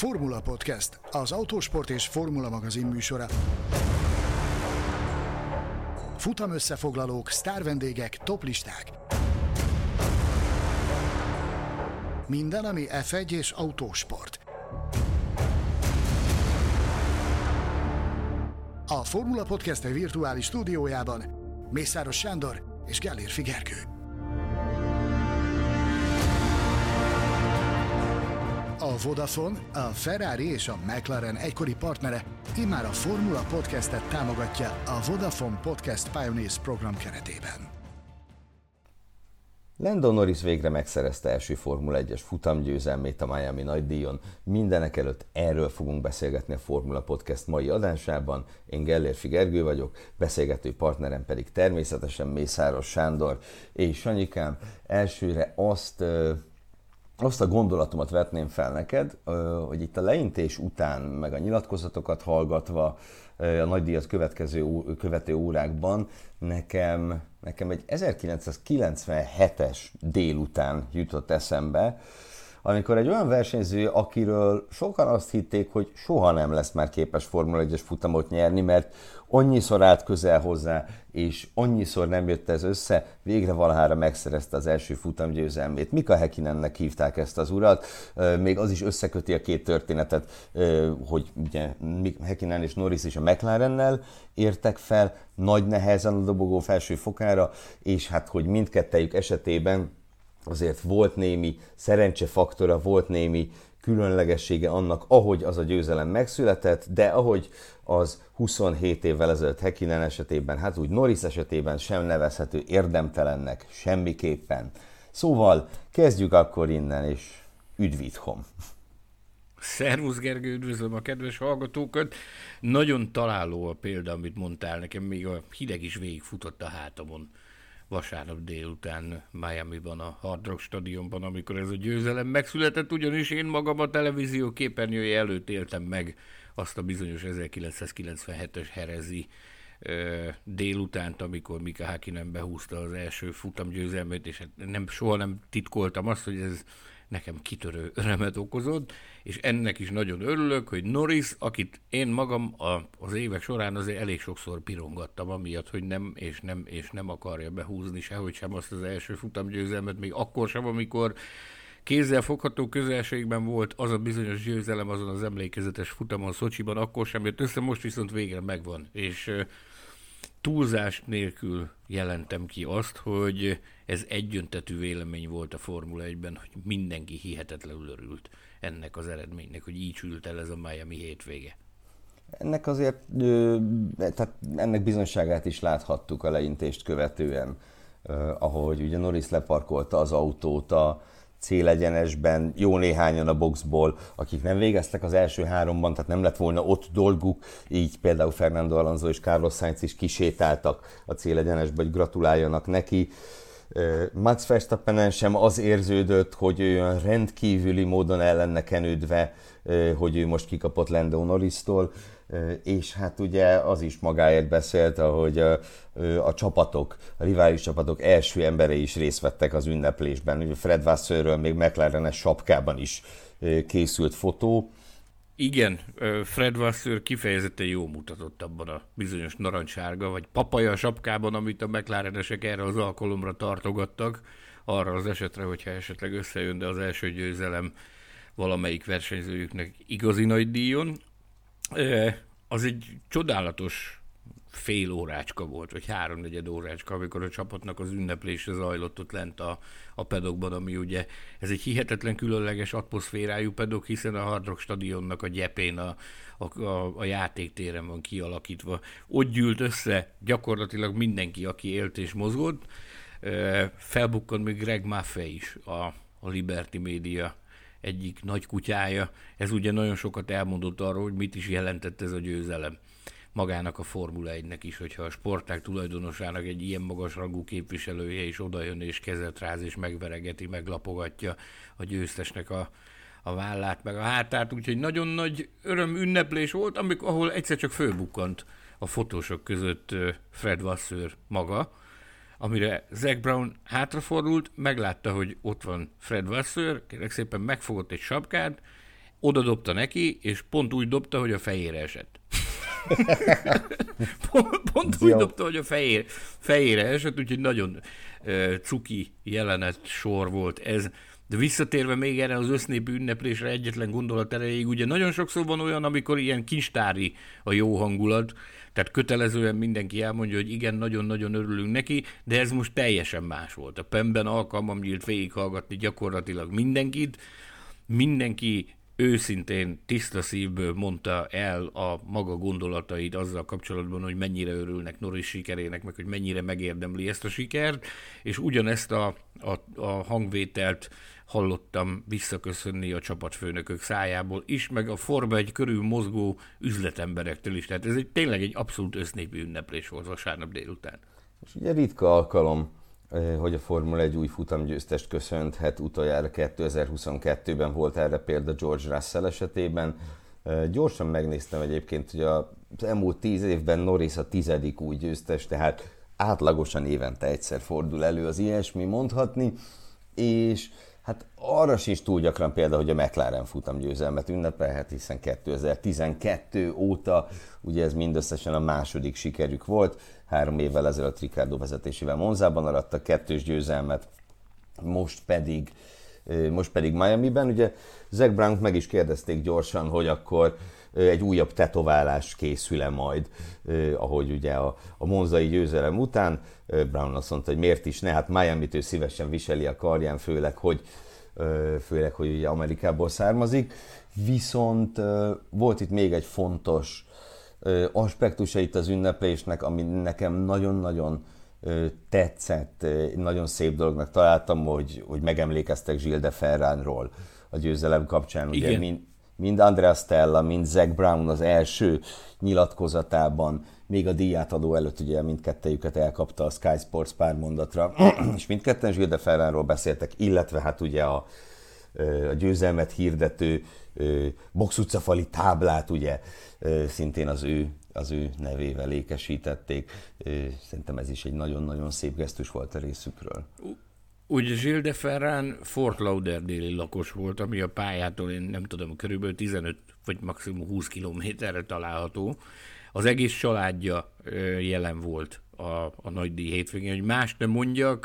Formula Podcast, az autósport és formula magazin műsora. Futamösszefoglalók, sztárvendégek, toplisták. Minden, ami F1 és autósport. A Formula Podcast virtuális stúdiójában Mészáros Sándor és Gellér Figergő. A Vodafone, a Ferrari és a McLaren egykori partnere immár a Formula Podcastet támogatja a Vodafone Podcast Pioneers program keretében. Lando Norris végre megszerezte első Formula 1-es futamgyőzelmét a Miami nagydíjon. Mindenek előtt erről fogunk beszélgetni a Formula Podcast mai adásában. Én Gellér Figergő vagyok, beszélgető partnerem pedig természetesen Mészáros Sándor. És Sanyikám, elsőre azt a gondolatomat vetném fel neked, hogy itt a leintés után, meg a nyilatkozatokat hallgatva, a nagydíjat követő órákban nekem egy 1997-es délután jutott eszembe, amikor egy olyan versenyző, akiről sokan azt hitték, hogy soha nem lesz már képes Formula 1-es futamot nyerni, mert annyiszor állt közel hozzá, és annyiszor nem jött ez össze, végre valahára megszerezte az első futamgyőzelmét. Mika Häkkinennek hívták ezt az urat, még az is összeköti a két történetet, hogy ugye Häkkinen és Norris is a McLarennel értek fel, nagy nehezen a dobogó felső fokára, és hát, hogy mindkettejük esetében azért volt némi szerencsefaktora, volt némi különlegessége annak, ahogy az a győzelem megszületett, de ahogy az 27 évvel ezelőtt Häkkinen esetében, hát úgy Norris esetében sem nevezhető érdemtelennek semmiképpen. Szóval kezdjük akkor innen, és üdv itthon! Szervusz Gergő, üdvözlöm a kedves hallgatókat! Nagyon találó a példa, amit mondtál nekem, még a hideg is végigfutott a hátamon vasárnap délután Miamiban, a Hard Rock stadionban, amikor ez a győzelem megszületett, ugyanis én magam a televízió képernyője előtt éltem meg azt a bizonyos 1997-es herezi délutánt, amikor Mika Häkkinen behúzta az első futamgyőzelmét, és soha nem titkoltam azt, hogy ez nekem kitörő örömet okozott, és ennek is nagyon örülök, hogy Norris, akit én magam az évek során azért elég sokszor pirongattam, amiatt, hogy nem akarja behúzni sehogy sem azt az első futamgyőzelmet, még akkor sem, amikor kézzel fogható közelségben volt az a bizonyos győzelem azon az emlékezetes futamon Szocsiban, akkor sem jött össze, most viszont végre megvan, és túlzás nélkül jelentem ki azt, hogy ez egyöntetű vélemény volt a Formula 1-ben, hogy mindenki hihetetlenül örült ennek az eredménynek, hogy így sült el ez a Miami hétvége. Ennek azért, tehát ennek bizonyságát is láthattuk a leintést követően, ahogy ugye Norris leparkolta az autót a célegyenesben, jó néhányan a boxból, akik nem végeztek az első háromban, tehát nem lett volna ott dolguk, így például Fernando Alonso és Carlos Sainz is kisétáltak a célegyenesbe, hogy gratuláljanak neki. Max Verstappenen sem az érződött, hogy olyan rendkívüli módon el lenne kenődve, hogy ő most kikapott Lando Norristól, és hát ugye az is magáért beszélt, ahogy a csapatok, a rivális csapatok első emberei is részt vettek az ünneplésben. Ugye Fred Vassörről még McLaren-es sapkában is készült fotó. Igen, Fred Vasseur kifejezetten jól mutatott abban a bizonyos narancssárga, vagy papaja sapkában, amit a McLarenesek erre az alkalomra tartogattak, arra az esetre, hogyha esetleg összejön, de az első győzelem valamelyik versenyzőjüknek igazi nagy díjon. Az egy csodálatos fél órácska volt, vagy 3-4 órácska, amikor a csapatnak az ünneplése zajlott ott lent a pedokban, ami ugye, ez egy hihetetlen különleges atmoszférájú pedok, hiszen a Hard Rock stadionnak a gyepén a játéktéren van kialakítva. Ott gyűlt össze gyakorlatilag mindenki, aki élt és mozgott. Felbukkant még Greg Maffei is, a Liberty Media egyik nagy kutyája. Ez ugye nagyon sokat elmondott arról, hogy mit is jelentett ez a győzelem magának a Formula 1-nek is, hogyha a sportág tulajdonosának egy ilyen magas rangú képviselője is odajön és kezet ráz és megveregeti, meglapogatja a győztesnek a vállát, meg a hátát, úgyhogy nagyon nagy ünneplés volt, ahol egyszer csak fölbukkant a fotósok között Fred Vasseur maga, amire Zac Brown hátrafordult, meglátta, hogy ott van Fred Vasseur, kérlek szépen megfogott egy sapkát, oda dobta neki, és pont úgy dobta, hogy a fejére esett. pont úgy dobta, hogy a fejére esett, úgyhogy nagyon cuki jelenet sor volt ez. De visszatérve még erre az össznépű ünneplésre egyetlen gondolat erejéig, ugye nagyon sokszor van olyan, amikor ilyen kincstári a jó hangulat, tehát kötelezően mindenki elmondja, hogy igen, nagyon-nagyon örülünk neki, de ez most teljesen más volt. A PEN-ben alkalmam nyílt végighallgatni gyakorlatilag mindenkit, mindenki őszintén, tiszta szívből mondta el a maga gondolatait azzal kapcsolatban, hogy mennyire örülnek Norris sikerének, meg hogy mennyire megérdemli ezt a sikert, és ugyanezt a hangvételt hallottam visszaköszönni a csapatfőnökök szájából is, meg a Forma 1 körül mozgó üzletemberektől is. Tehát ez tényleg egy abszolút össznépi ünneplés volt vasárnap délután. És ugye ritka alkalom, hogy a Formula 1 új futamgyőztest köszönhet, utoljára 2022-ben volt erre példa George Russell esetében. Gyorsan megnéztem egyébként, hogy az elmúlt 10 évben Norris a 10. új győztes, tehát átlagosan évente egyszer fordul elő az ilyesmi mondhatni, és hát arra sincs túl gyakran példa, hogy a McLaren futamgyőzelmet ünnepelhet, hiszen 2012 óta ugye ez mindösszesen a második sikerük volt. 3 évvel ezelőtt Ricciardo vezetésével Monzában arattak 2 győzelmet, most pedig Miamiben. Ugye Zak Brown meg is kérdezték gyorsan, hogy akkor egy újabb tetoválás készül-e majd, ahogy ugye a monzai győzelem után. Brown azt mondta, hogy miért is ne, hát Miamit ő szívesen viseli a karján, főleg, hogy ugye Amerikából származik. Viszont volt itt még egy fontos aspektusa itt az ünneplésnek, ami nekem nagyon-nagyon tetszett, nagyon szép dolognak találtam, hogy megemlékeztek Gilles de Ferranról a győzelem kapcsán. Ugye mind Andrea Stella, mind Zak Brown az első nyilatkozatában, még a díjátadó előtt ugye mindkettejüket elkapta a Sky Sports pár mondatra, és mindketten Gilles de Ferranról beszéltek, illetve hát ugye a győzelmet hirdető box utcafali táblát ugye szintén az ő nevével ékesítették. Szerintem ez is egy nagyon-nagyon szép gesztus volt a részükről. Ugye Gilles de Ferran Fort Lauderdale-i lakos volt, ami a pályától, én nem tudom, körülbelül 15 vagy maximum 20 kilométerre található. Az egész családja jelen volt a nagydíj hétvégén, hogy más nem mondjak,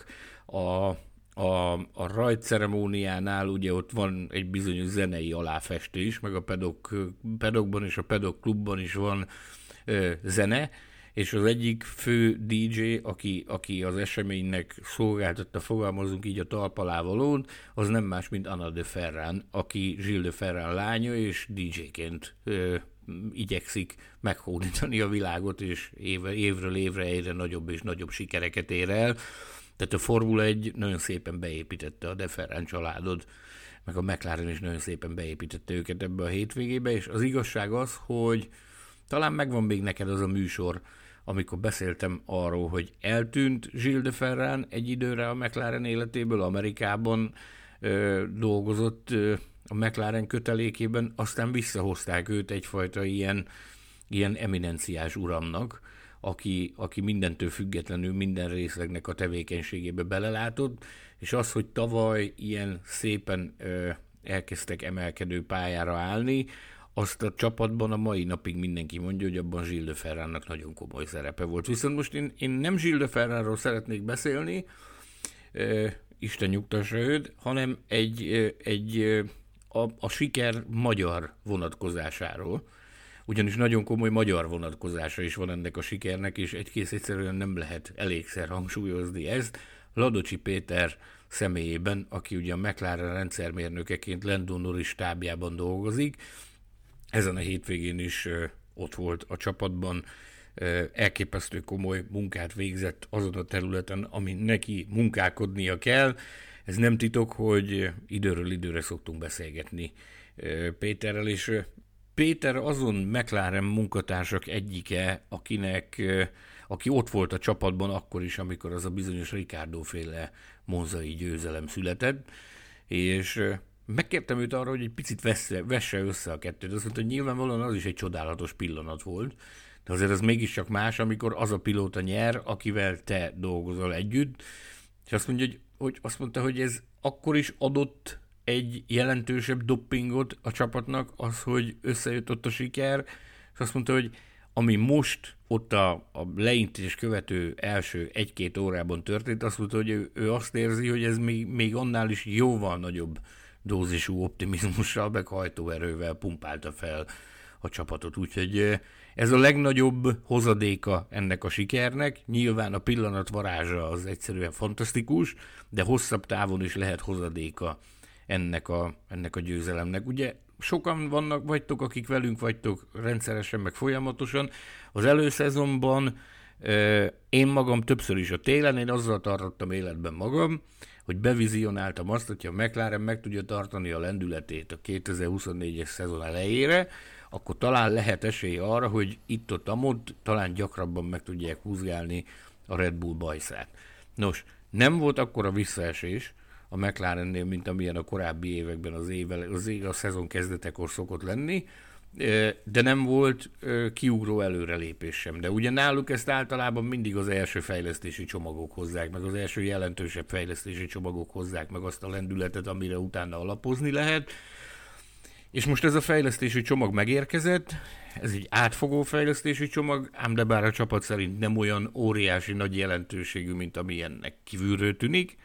a rajtceremóniánál ugye ott van egy bizonyos zenei aláfestés, meg a pedokban és a pedok klubban is van zene, és az egyik fő DJ, aki az eseménynek szolgáltatta, fogalmazunk így a talpalávalót, az nem más, mint Anna de Ferran, aki Gilles de Ferran lánya, és DJ-ként igyekszik meghódítani a világot, és évről évre egyre nagyobb és nagyobb sikereket ér el. Tehát a Formula 1 nagyon szépen beépítette a de Ferran családot, meg a McLaren is nagyon szépen beépítette őket ebbe a hétvégébe, és az igazság az, hogy talán megvan még neked az a műsor, amikor beszéltem arról, hogy eltűnt Gilles de Ferran egy időre a McLaren életéből, Amerikában dolgozott a McLaren kötelékében, aztán visszahozták őt egyfajta ilyen eminenciás uramnak, aki mindentől függetlenül minden részlegnek a tevékenységébe belelátott, és az, hogy tavaly ilyen szépen elkezdtek emelkedő pályára állni, azt a csapatban a mai napig mindenki mondja, hogy abban Gilles de Ferrannak nagyon komoly szerepe volt. Viszont most én nem Gilles de Ferranról szeretnék beszélni, Isten nyugtassa őt, hanem a siker magyar vonatkozásáról. Ugyanis nagyon komoly magyar vonatkozása is van ennek a sikernek, és egyszerűen nem lehet elégszer hangsúlyozni ezt. Ladocsi Péter személyében, aki ugye a McLaren rendszermérnökeként Lando Norris stábjában dolgozik, ezen a hétvégén is ott volt a csapatban, elképesztő komoly munkát végzett azon a területen, ami neki munkálkodnia kell. Ez nem titok, hogy időről időre szoktunk beszélgetni Péterrel, és Péter azon McLaren munkatársak egyike, aki ott volt a csapatban akkor is, amikor az a bizonyos Ricciardo-féle monzai győzelem született, és megkértem őt arra, hogy egy picit vesse össze a kettőt. Azt mondta, hogy nyilvánvalóan az is egy csodálatos pillanat volt, de azért az mégiscsak más, amikor az a pilóta nyer, akivel te dolgozol együtt, és azt mondja, hogy ez akkor is adott egy jelentősebb doppingot a csapatnak, az, hogy összejött ott a siker, és azt mondta, hogy ami most ott a leintés követő első 1-2 órában történt, azt mondta, hogy ő azt érzi, hogy ez még annál is jóval nagyobb dózisú optimizmussal, meg hajtóerővel pumpálta fel a csapatot. Úgyhogy ez a legnagyobb hozadéka ennek a sikernek. Nyilván a pillanat varázsa az egyszerűen fantasztikus, de hosszabb távon is lehet hozadéka ennek a győzelemnek. Ugye sokan vagytok, akik velünk vagytok rendszeresen, meg folyamatosan. Az előszezonban én magam többször is a télen, én azzal tartottam életben magam, hogy bevizionáltam azt, hogyha a McLaren meg tudja tartani a lendületét a 2024-es szezon elejére, akkor talán lehet esély arra, hogy itt-ott talán gyakrabban meg tudják húzgálni a Red Bull bajszát. Nos, nem volt akkora visszaesés a McLarennél, mint amilyen a korábbi években a szezon kezdetekor szokott lenni, de nem volt kiugró előrelépés sem. De ugye náluk ezt általában mindig az első fejlesztési csomagok hozzák, meg az első jelentősebb fejlesztési csomagok hozzák meg azt a lendületet, amire utána alapozni lehet. És most ez a fejlesztési csomag megérkezett, ez egy átfogó fejlesztési csomag, ám de bár a csapat szerint nem olyan óriási nagy jelentőségű, mint amilyennek kívülről tűnik,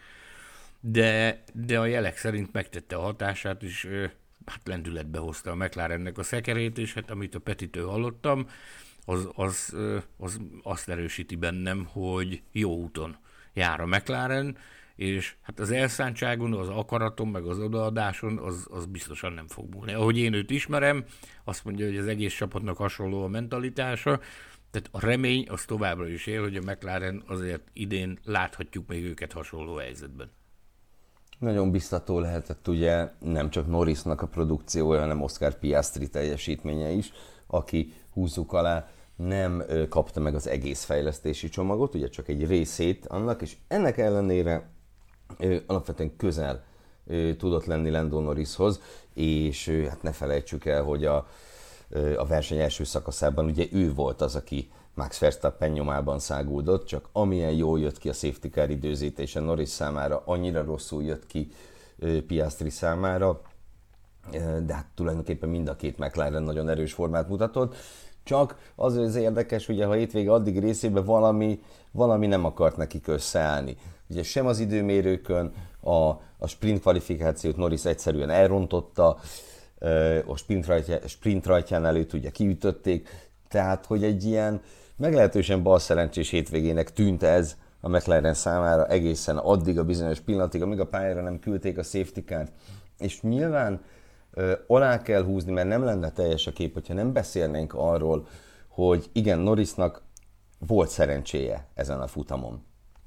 de a jelek szerint megtette a hatását, és hát lendületbe hozta a McLarennek a szekerét, és hát amit a Petitől hallottam, az azt erősíti bennem, hogy jó úton jár a McLaren, és hát az elszántságon, az akaraton, meg az odaadáson, az biztosan nem fog múlni. Ahogy én őt ismerem, azt mondja, hogy az egész csapatnak hasonló a mentalitása, tehát a remény az továbbra is él, hogy a McLaren azért idén láthatjuk még őket hasonló helyzetben. Nagyon biztató lehetett ugye nem csak Norrisnak a produkciója, hanem Oscar Piastri teljesítménye is, aki húzzuk alá nem kapta meg az egész fejlesztési csomagot, ugye csak egy részét annak, és ennek ellenére alapvetően közel tudott lenni Lando Norrishoz, és hát ne felejtsük el, hogy a verseny első szakaszában ugye ő volt az, aki Max Verstappen nyomában száguldott, csak amilyen jól jött ki a safety car időzítése Norris számára, annyira rosszul jött ki Piastri számára, de hát tulajdonképpen mind a két McLaren nagyon erős formát mutatott. Csak az érdekes, ugye, ha hétvége addig részében valami nem akart nekik összeállni. Ugye sem az időmérőkön a sprint kvalifikációt Norris egyszerűen elrontotta, a sprint rajtján előtt ugye kiütötték, tehát hogy egy ilyen meglehetősen balszerencsés hétvégének tűnt ez a McLaren számára egészen addig a bizonyos pillanatig, amíg a pályára nem küldték a safety car-t. És nyilván alá kell húzni, mert nem lenne teljes a kép, hogyha nem beszélnénk arról, hogy igen, Norrisnak volt szerencséje ezen a futamon.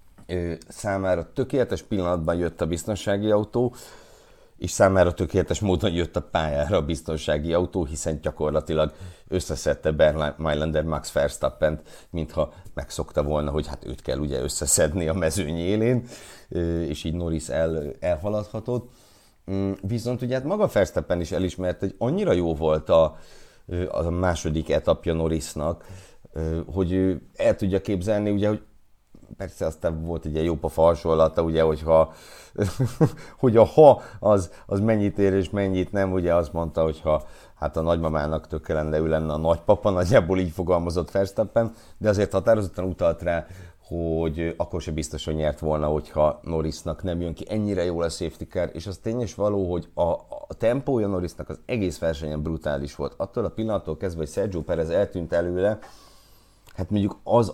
Számára tökéletes pillanatban jött a biztonsági autó, és számára tökéletes módon jött a pályára a biztonsági autó, hiszen gyakorlatilag összeszedte Bernd Mayländer Max Verstappent, mintha megszokta volna, hogy hát őt kell ugye összeszedni a mezőny élén, és így Norris elhaladhatott. Viszont ugye hát maga Verstappen is elismert, hogy annyira jó volt a második etapja Norrisnak, hogy ő el tudja képzelni, ugye, hogy persze aztán volt egy ilyen jópofa hasonlata, ugye, hogy a ha az mennyit ér és mennyit nem, ugye azt mondta, hogyha hát a nagymamának tökéletesen ő lenne a nagypapa, nagyjából így fogalmazott Verstappen, de azért határozottan utalt rá, hogy akkor se biztos, hogy nyert volna, hogyha Norrisnak nem jön ki ennyire jól a safety car, és az tény és való, hogy a tempója Norrisnak az egész versenyen brutális volt. Attól a pillanattól kezdve, hogy Sergio Perez eltűnt előle, hát mondjuk az,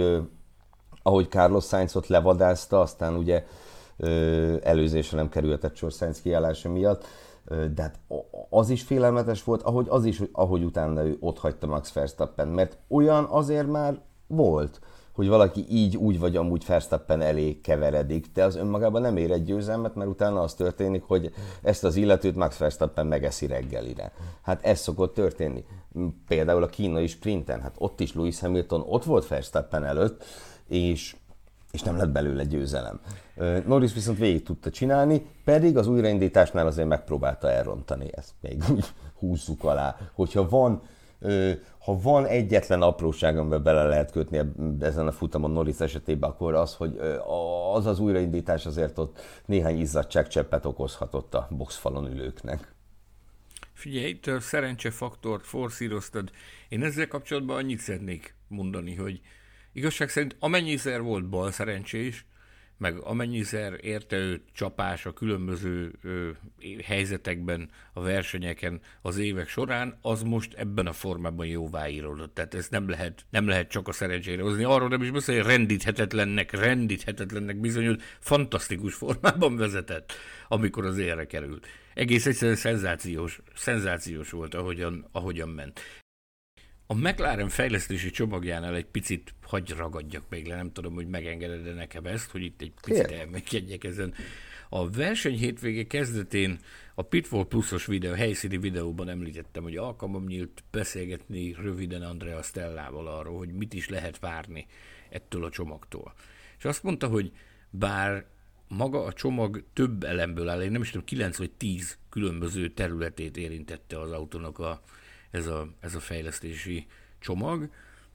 ahogy Carlos Sainzot levadázta, aztán ugye előzésre nem kerülhetett sor Sainz kiállása miatt, de hát az is félelmetes volt, ahogy utána ő otthagyta Max Verstappen, mert olyan azért már volt, hogy valaki így, úgy vagy amúgy Verstappen elé keveredik, de az önmagában nem ér egy győzelmet, mert utána az történik, hogy ezt az illetőt Max Verstappen megeszi reggelire. Hát ez szokott történni. Például a kínai sprinten, hát ott is Lewis Hamilton ott volt Verstappen előtt, és nem lett belőle győzelem. Norris viszont végig tudta csinálni, pedig az újraindításnál azért megpróbálta elrontani ezt. Még úgy húzzuk alá. Hogyha van Ha van egyetlen apróság, amiben bele lehet kötni ezen a futamon Norris esetében, akkor az, hogy az újraindítás azért ott néhány izzadságcseppet okozhatott a boxfalon ülőknek. Figyelj, itt a szerencsefaktort forszíroztad. Én ezzel kapcsolatban annyit szeretnék mondani, hogy igazság szerint amennyiszer volt bal szerencsés, meg amennyiszer érte őt csapás a különböző helyzetekben, a versenyeken az évek során, az most ebben a formában jóváíródott. Tehát ezt nem lehet csak a szerencsére hozni. Arról nem is beszél, hogy rendíthetetlennek bizonyult, fantasztikus formában vezetett, amikor az élre került. Egész egyszerűen szenzációs volt, ahogyan ment. A McLaren fejlesztési csomagjánál egy picit hagy ragadjak még le, nem tudom, hogy megengeded-e nekem ezt, hogy itt egy picit elmegyek ezen. A verseny hétvége kezdetén a Pitfall Plusos videó, helyszíni videóban említettem, hogy alkalmam nyílt beszélgetni röviden Andrea Stellával arról, hogy mit is lehet várni ettől a csomagtól. És azt mondta, hogy bár maga a csomag több elemből áll, én nem is tudom, 9 vagy 10 különböző területét érintette az autónak ez a fejlesztési csomag.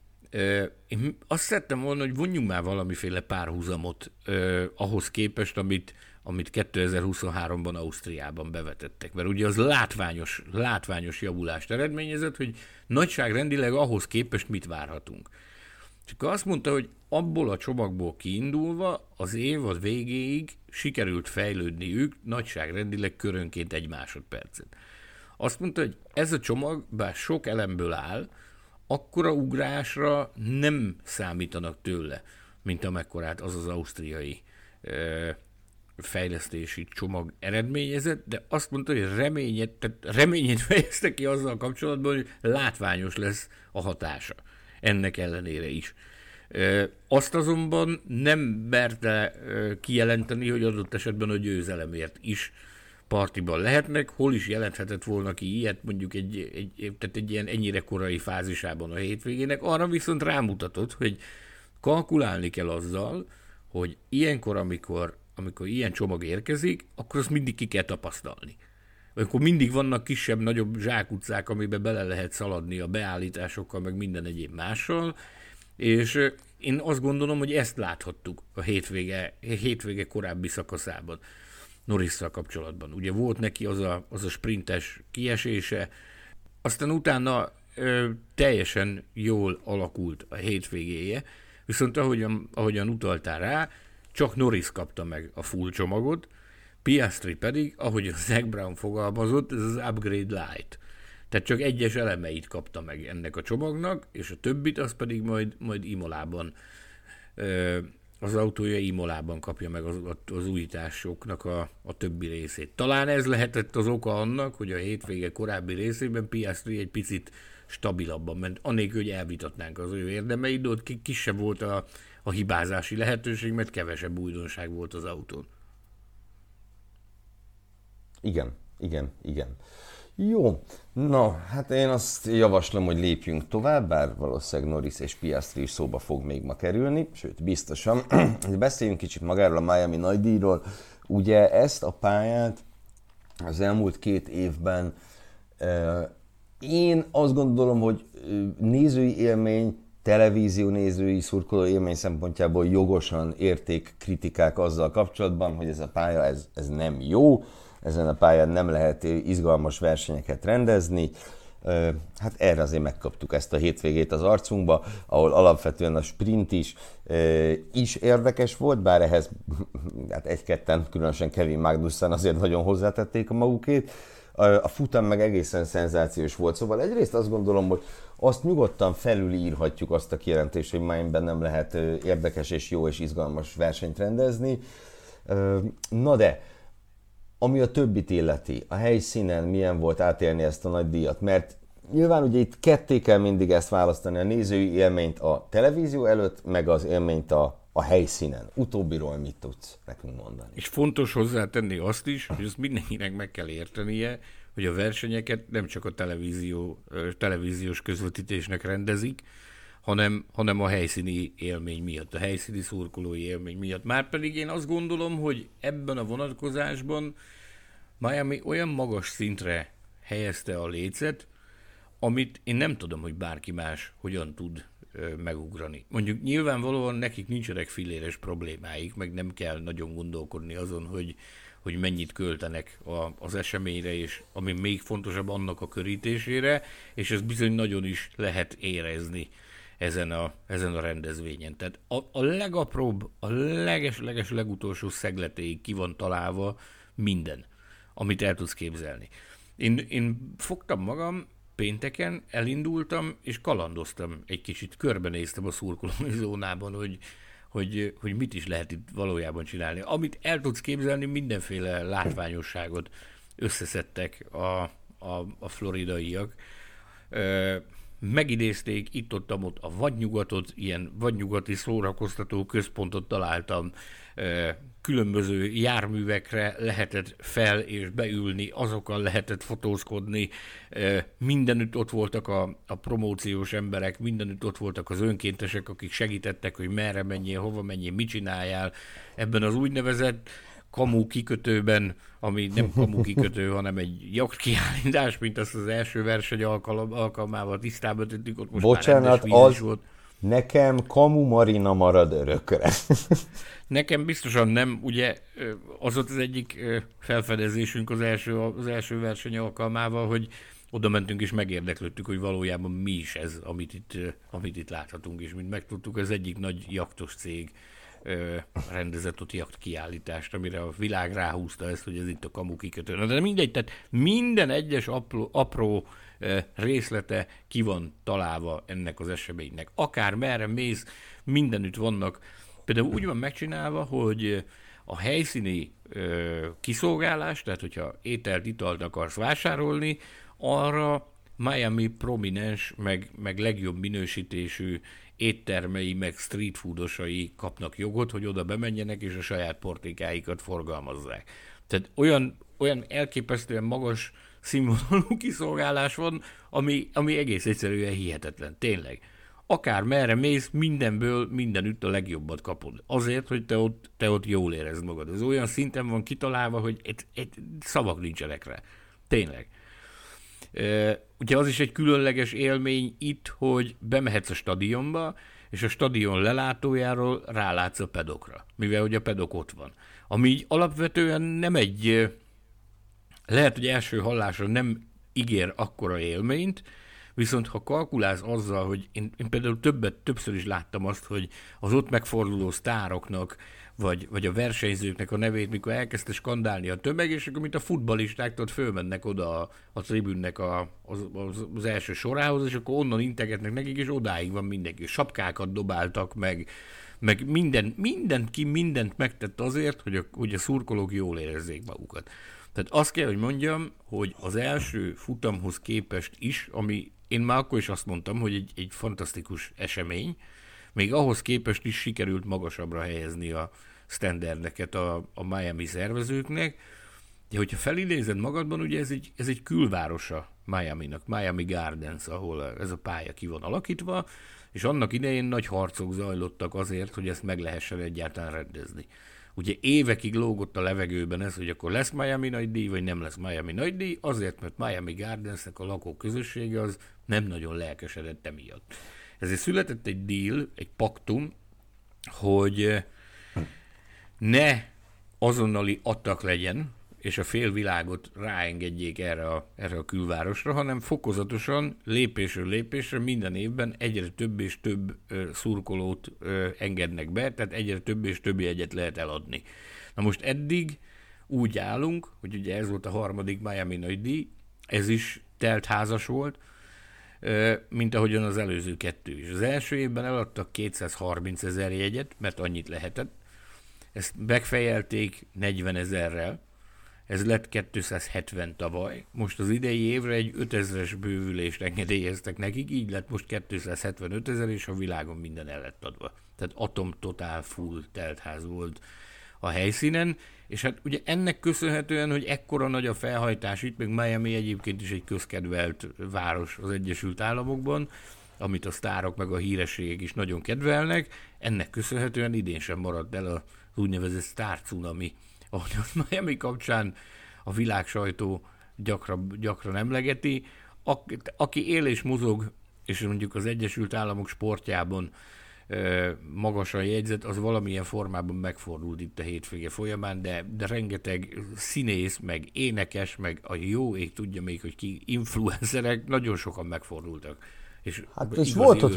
Én azt szerettem volna, hogy vonjunk már valamiféle párhuzamot ahhoz képest, amit 2023-ban Ausztriában bevetettek. Mert ugye az látványos javulást eredményezett, hogy nagyságrendileg ahhoz képest mit várhatunk. És akkor azt mondta, hogy abból a csomagból kiindulva az évad végéig sikerült fejlődniük nagyságrendileg körönként 1 másodpercet. Azt mondta, hogy ez a csomag, bár sok elemből áll, akkora ugrásra nem számítanak tőle, mint amekkorát az az ausztriai fejlesztési csomag eredményezett, de azt mondta, hogy reményét fejezte ki azzal kapcsolatban, hogy látványos lesz a hatása. Ennek ellenére is. Azt azonban nem merte kijelenteni, hogy adott esetben a győzelemért is partiban lehetnek, hol is jelenthetett volna ki ilyet mondjuk egy ilyen ennyire korai fázisában a hétvégének, arra viszont rámutatott, hogy kalkulálni kell azzal, hogy ilyenkor, amikor ilyen csomag érkezik, akkor azt mindig ki kell tapasztalni. Akkor mindig vannak kisebb-nagyobb zsákutcák, amiben bele lehet szaladni a beállításokkal, meg minden egyéb mással, és én azt gondolom, hogy ezt láthattuk a hétvége korábbi szakaszában Norrisszal kapcsolatban. Ugye volt neki az a sprintes kiesése, aztán utána teljesen jól alakult a hétvégéje, viszont ahogyan utaltál rá, csak Norris kapta meg a full csomagot, Piastri pedig, ahogy a Zach Brown fogalmazott, ez az upgrade light. Tehát csak egyes elemeit kapta meg ennek a csomagnak, és a többit az pedig majd Imolában, az autója Imolában kapja meg az újításoknak a többi részét. Talán ez lehetett az oka annak, hogy a hétvége korábbi részében Piastri egy picit stabilabban ment, anélkül, hogy elvitatnánk az ő érdemeit, de ott kisebb volt a hibázási lehetőség, mert kevesebb újdonság volt az autón. Igen. Jó, na, hát én azt javaslom, hogy lépjünk tovább, bár valószínűleg Norris és Piastri is szóba fog még ma kerülni, sőt, biztosan. Beszéljünk kicsit magáról a Miami nagydíjról. Ugye ezt a pályát az elmúlt 2 évben én azt gondolom, hogy nézői élmény, televízió nézői, szurkoló élmény szempontjából jogosan érték kritikák azzal kapcsolatban, hogy ez a pálya ez nem jó, ezen a pályán nem lehet izgalmas versenyeket rendezni. Hát erre azért megkaptuk ezt a hétvégét az arcunkba, ahol alapvetően a sprint is érdekes volt, bár ehhez hát 1-2, különösen Kevin Magnussen azért nagyon hozzátették a magukét. A futam meg egészen szenzációs volt, szóval egyrészt azt gondolom, hogy azt nyugodtan felülírhatjuk azt a kijelentést, hogy Miamiben nem lehet érdekes és jó és izgalmas versenyt rendezni. Na de, ami a többit illeti, a helyszínen milyen volt átélni ezt a nagy díjat, mert nyilván ugye itt ketté kell mindig ezt választani, a nézői élményt a televízió előtt, meg az élményt a helyszínen. Utóbbiról mit tudsz nekünk mondani? És fontos hozzátenni azt is, hogy ezt mindenkinek meg kell értenie, hogy a versenyeket nem csak a televíziós közvetítésnek rendezik, hanem a helyszíni élmény miatt, a helyszíni szurkolói élmény miatt. Márpedig én azt gondolom, hogy ebben a vonatkozásban Miami olyan magas szintre helyezte a lécet, amit én nem tudom, hogy bárki más hogyan tud megugrani. Mondjuk nyilvánvalóan nekik nincsenek filléres problémáik, meg nem kell nagyon gondolkodni azon, hogy mennyit költenek az eseményre, és ami még fontosabb, annak a körítésére, és ez bizony nagyon is lehet érezni ezen a rendezvényen. Tehát a legapróbb, a leges legutolsó szegletéig ki van találva minden, amit el tudsz képzelni. Én fogtam magam, pénteken elindultam, és kalandoztam egy kicsit, körbenéztem a szurkolói zónában, hogy mit is lehet itt valójában csinálni. Amit el tudsz képzelni, mindenféle látványosságot összeszedtek a floridaiak. Megidézték itt-ott a vadnyugatot, ilyen vadnyugati szórakoztató központot találtam, különböző járművekre lehetett fel és beülni, azokkal lehetett fotózkodni, mindenütt ott voltak a promóciós emberek, mindenütt ott voltak az önkéntesek, akik segítettek, hogy merre menjél, hova menjél, mit csináljál. Ebben az úgynevezett Kamu kikötőben, ami nem Kamu kikötő, hanem egy jachtkiállítás, mint azt az első verseny alkalmával tisztában tettük, ott most bocsánat, már rendes víz volt. Nekem Kamu Marina marad örökre. Nekem biztosan nem, ugye az volt az egyik felfedezésünk az első verseny alkalmával, hogy oda mentünk és megérdeklődtük, hogy valójában mi is ez, amit itt láthatunk, és mint megtudtuk, az egyik nagy jachtos cég rendezett ott jacht kiállítást, amire a világ ráhúzta ezt, hogy ez itt a Kamu kikötő. De mindegy, tehát minden egyes apró részlete ki van találva ennek az eseménynek. Akár merre mész, mindenütt vannak. Például úgy van megcsinálva, hogy a helyszíni kiszolgálás, tehát hogyha ételt, italt akarsz vásárolni, arra Miami prominens, meg legjobb minősítésű éttermei, meg street foodosai kapnak jogot, hogy oda bemenjenek, és a saját portékáikat forgalmazzák. Tehát olyan elképesztően magas színvonalú kiszolgálás van, ami egész egyszerűen hihetetlen, tényleg. Akár merre mész, mindenből mindenütt a legjobbat kapod. Azért, hogy te ott jól érezd magad. Ez olyan szinten van kitalálva, hogy szavak nincsenek rá. Tényleg. Ugye az is egy különleges élmény itt, hogy bemehetsz a stadionba, és a stadion lelátójáról rálátsz a pedokra, mivel hogy a pedok ott van. Ami így alapvetően nem lehet, hogy első hallásra nem ígér akkora élményt, viszont ha kalkulálsz azzal, hogy én például többször is láttam azt, hogy az ott megforduló sztároknak, vagy a versenyzőknek a nevét, mikor elkezdte skandálni a tömeg, és akkor mint a futballisták, ott fölmennek oda a tribünnek az első sorához, és akkor onnan integetnek nekik, és odáig van mindenki. Sapkákat dobáltak, meg mindent megtett azért, hogy a szurkolók jól érezzék magukat. Tehát azt kell, hogy mondjam, hogy az első futamhoz képest is, ami én már akkor is azt mondtam, hogy egy fantasztikus esemény, még ahhoz képest is sikerült magasabbra helyezni a standardeket a Miami szervezőknek, de hogyha felidézed magadban, ugye ez egy külvárosa Miaminak, Miami Gardens, ahol ez a pálya ki van alakítva, és annak idején nagy harcok zajlottak azért, hogy ezt meg lehessen egyáltalán rendezni. Ugye évekig lógott a levegőben ez, hogy akkor lesz Miami nagydíj, vagy nem lesz Miami nagydíj, azért, mert Miami Gardensnek a lakóközössége az nem nagyon lelkesedett emiatt. Ezért született egy deal, egy paktum, hogy ne azonnali attak legyen, és a félvilágot ráengedjék erre a külvárosra, hanem fokozatosan, lépésről lépésre minden évben egyre több és több szurkolót engednek be, tehát egyre több és több jegyet lehet eladni. Na most eddig úgy állunk, hogy ugye ez volt a harmadik Miami nagydíj, ez is teltházas volt, mint ahogyan az előző kettő is. Az első évben eladtak 230 000 jegyet, mert annyit lehetett. Ezt megfejelték 40 000-rel, ez lett 270 tavaly. Most az idei évre egy 5000-es bővülést engedélyeztek nekik, így lett most 275 000, és a világon minden el lett adva. Tehát atom totál full teltház volt a helyszínen, és hát ugye ennek köszönhetően, hogy ekkora nagy a felhajtás itt, meg Miami egyébként is egy közkedvelt város az Egyesült Államokban, amit a sztárok meg a hírességek is nagyon kedvelnek, ennek köszönhetően idén sem maradt el az úgynevezett sztár cunami, ahogy az Miami kapcsán a világ sajtó gyakran emlegeti, aki él és mozog, és mondjuk az Egyesült Államok sportjában magasan jegyzett, az valamilyen formában megfordult itt a hétvége folyamán, de rengeteg színész, meg énekes, meg a jó ég tudja még, hogy ki influencerek, nagyon sokan megfordultak. És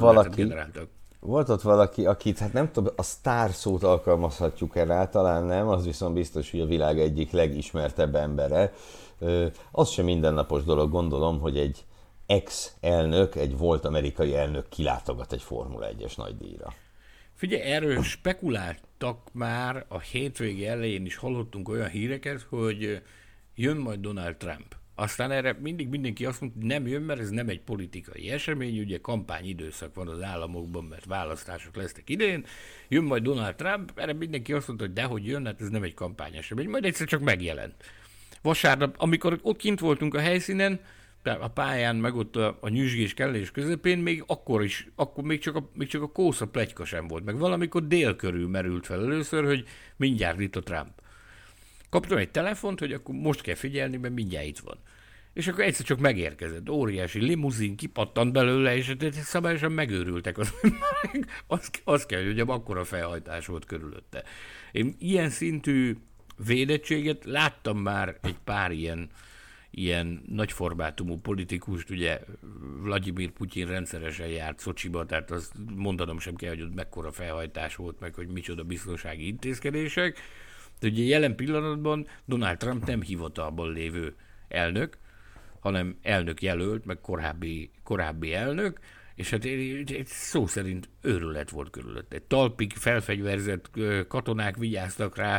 volt ott valaki, akit, hát nem tudom, a sztár szót alkalmazhatjuk rá, talán nem, az viszont biztos, hogy a világ egyik legismertebb embere. Az sem mindennapos dolog, gondolom, hogy egy ex-elnök, egy volt amerikai elnök kilátogat egy Formula 1-es nagydíjra. Figyelj, erről spekuláltak már, a hétvége elején is hallottunk olyan híreket, hogy jön majd Donald Trump. Aztán erre mindig mindenki azt mondta, hogy nem jön, mert ez nem egy politikai esemény, ugye kampányidőszak van az államokban, mert választások lesznek idén, jön majd Donald Trump, erre mindenki azt mondta, hogy dehogy jön, hát ez nem egy kampányesemény, majd egyszer csak megjelent. Vasárnap, amikor ott kint voltunk a helyszínen, a pályán, meg ott a nyüzsgés kellés közepén, még akkor még csak a kósza pletyka sem volt, meg valamikor dél körül merült fel először, hogy mindjárt itt a Trump. Kaptam egy telefont, hogy akkor most kell figyelni, mert mindjárt itt van. És akkor egyszer csak megérkezett, óriási limuzin kipattant belőle, és szabályosan megőrültek az emberek. Azt kell, hogy mondjam, akkora felhajtás volt körülötte. Én ilyen szintű védettséget láttam már egy pár ilyen nagyformátumú politikust, ugye Vladimir Putyin rendszeresen járt Szocsiba, tehát azt mondanom sem kell, hogy ott mekkora felhajtás volt, meg hogy micsoda biztonsági intézkedések. De ugye jelen pillanatban Donald Trump nem hivatalban lévő elnök, hanem elnök jelölt, meg korábbi elnök, és hát szó szerint őrület volt körülötte. Talpig felfegyverzett katonák vigyáztak rá,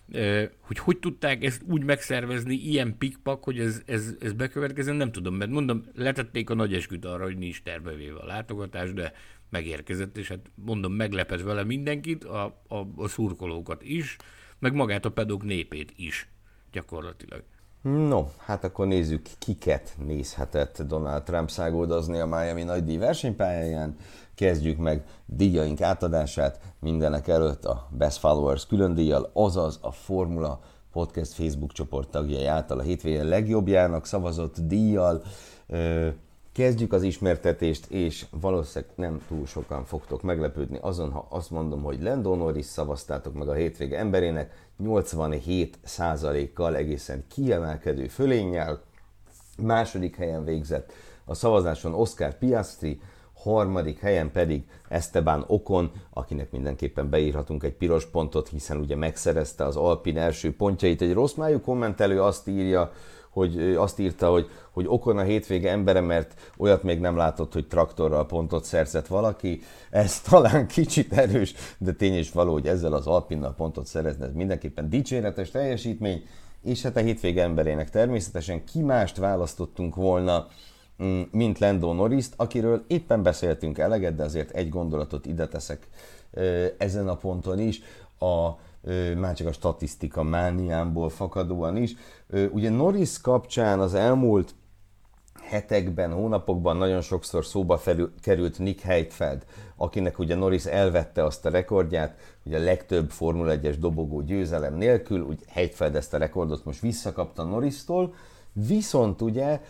hogy tudták ezt úgy megszervezni, ilyen pikpak, hogy ez bekövetkezzen, nem tudom, mert mondom, letették a nagy esküt arra, hogy nincs tervevéve a látogatás, de megérkezett, és hát mondom, meglepett vele mindenkit, a szurkolókat is, meg magát a pedok népét is, gyakorlatilag. No, hát akkor nézzük, kiket nézhetett Donald Trump szágoldozni a Miami nagydíj versenypályáján. Kezdjük meg díjaink átadását, mindenek előtt a Best Followers külön díjjal, azaz a Formula Podcast Facebook csoport tagjai által a hétvége legjobbjának szavazott díjjal. Kezdjük az ismertetést, és valószínűleg nem túl sokan fogtok meglepődni azon, ha azt mondom, hogy Lando Norris szavaztátok meg a hétvége emberének 87%-kal, egészen kiemelkedő fölénnyel. Második helyen végzett a szavazáson Oscar Piastri, harmadik helyen pedig Esteban Ocon, akinek mindenképpen beírhatunk egy piros pontot, hiszen ugye megszerezte az Alpine első pontjait. Egy rossz májú kommentelő azt írta, hogy Ocon a hétvége embere, mert olyat még nem látott, hogy traktorral pontot szerzett valaki. Ez talán kicsit erős, de tény és való, hogy ezzel az Alpinnal pontot szerezni, ez mindenképpen dicséretes teljesítmény, és hát a hétvége emberének természetesen ki mást választottunk volna, mint Lando Norrist, akiről éppen beszéltünk eleget, de azért egy gondolatot ide teszek ezen a ponton is, már csak a statisztika mániámból fakadóan is. Ugye Norris kapcsán az elmúlt hetekben, hónapokban nagyon sokszor szóba került Nick Heidfeld, akinek ugye Norris elvette azt a rekordját, hogy a legtöbb Formula 1-es dobogó győzelem nélkül, úgy Heidfeld ezt a rekordot most visszakapta Norristól, viszont ugye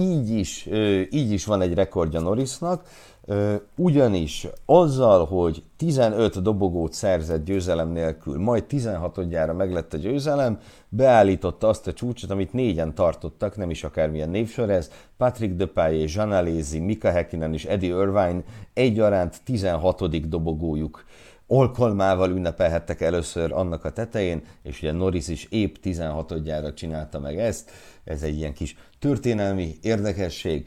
így is van egy rekordja Norrisnak, ugyanis azzal, hogy 15 dobogót szerzett győzelem nélkül, majd 16-odjára meglett a győzelem, beállította azt a csúcsot, amit négyen tartottak, nem is akármilyen névsor ez, Patrick Depailler, Jean Alesi, Mika Häkkinen és Eddie Irvine egyaránt 16. dobogójuk alkalmával ünnepelhettek először annak a tetején, és ugye Norris is épp 16-odjára csinálta meg ezt. Ez egy ilyen kis történelmi érdekesség.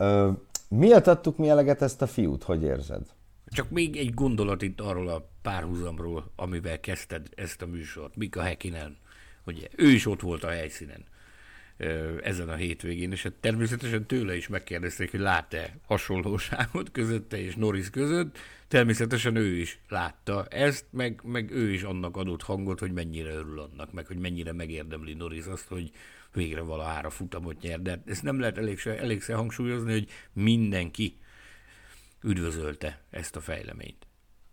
Miért mi eleget ezt a fiút? Hogy érzed? Csak még egy gondolat itt arról a párhuzamról, amivel kezdted ezt a műsort. Mika Häkkinen, ugye ő is ott volt a helyszínen ezen a hétvégén, és hát természetesen tőle is megkérdezték, hogy lát-e hasonlóságot közötte és Norris között. Természetesen ő is látta ezt, meg ő is annak adott hangot, hogy mennyire örül annak, meg hogy mennyire megérdemli Norris azt, hogy végre valahára futamot nyer. De ezt nem lehet elégszer hangsúlyozni, hogy mindenki üdvözölte ezt a fejleményt.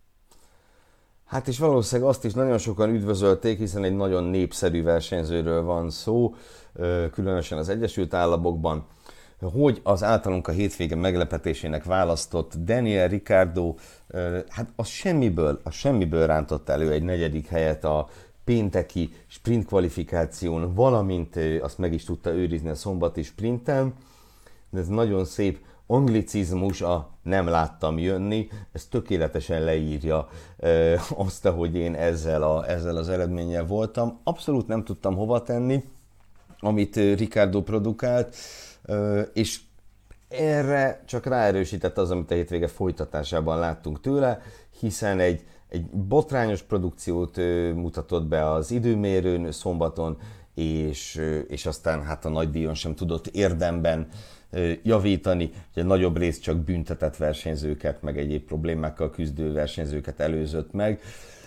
Hát és valószínűleg azt is nagyon sokan üdvözölték, hiszen egy nagyon népszerű versenyzőről van szó, különösen az Egyesült Államokban. hogy az általunk a hétvége meglepetésének választott Daniel Ricciardo, hát a semmiből rántott elő egy 4. helyet a pénteki sprint kvalifikáción, valamint azt meg is tudta őrizni a szombati sprinten. Ez nagyon szép anglicizmus, a nem láttam jönni, ez tökéletesen leírja azt, hogy én ezzel az eredménnyel voltam. Abszolút nem tudtam hova tenni, amit Ricciardo produkált, és erre csak ráerősített az, amit a hétvége folytatásában láttunk tőle, hiszen egy botrányos produkciót mutatott be az időmérőn szombaton, és aztán hát a nagydíjon sem tudott érdemben javítani, ugye nagyobb rész csak büntetett versenyzőket, meg egyéb problémákkal küzdő versenyzőket előzött meg.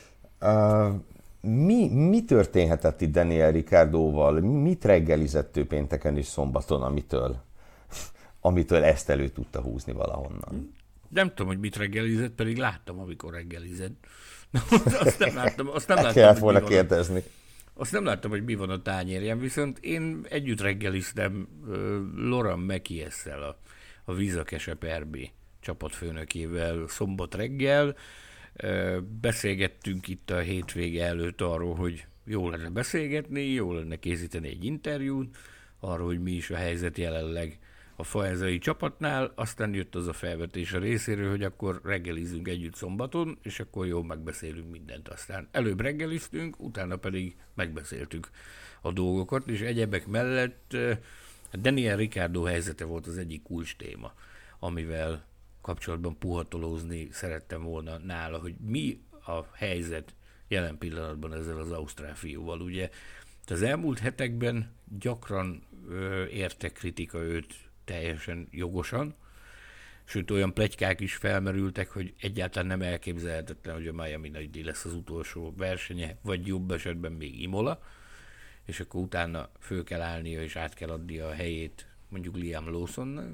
Mi történhetett itt Daniel Ricciardoval? Mit reggelizett ő pénteken és szombaton, amitől ezt elő tudta húzni valahonnan? Nem tudom, hogy mit reggelizett, pedig láttam, amikor reggelizett. Azt nem láttam, Kellett volna kérdezni. Azt nem láttam, hogy mi van a tányérján, viszont én együtt reggeliztem Laurent Mekiesszel, a Vizakesep RB csapatfőnökével szombat reggel. Beszélgettünk itt a hétvége előtt arról, hogy jó lenne beszélgetni, jó lenne készíteni egy interjút, arról, hogy mi is a helyzet jelenleg a faezai csapatnál, aztán jött az a felvetés a részéről, hogy akkor reggelizünk együtt szombaton, és akkor jól megbeszélünk mindent. Aztán előbb reggeliztünk, utána pedig megbeszéltük a dolgokat, és egyebek mellett Daniel Ricciardo helyzete volt az egyik kulcs téma, amivel kapcsolatban puhatolózni szerettem volna nála, hogy mi a helyzet jelen pillanatban ezzel az ausztrál fiúval. Ugye az elmúlt hetekben gyakran érte kritika őt teljesen jogosan, sőt olyan pletykák is felmerültek, hogy egyáltalán nem elképzelhetetlen, hogy a Miami Nagy-díj lesz az utolsó versenye, vagy jobb esetben még Imola, és akkor utána föl kell állnia és át kell adnia a helyét mondjuk Liam Lawsonnak.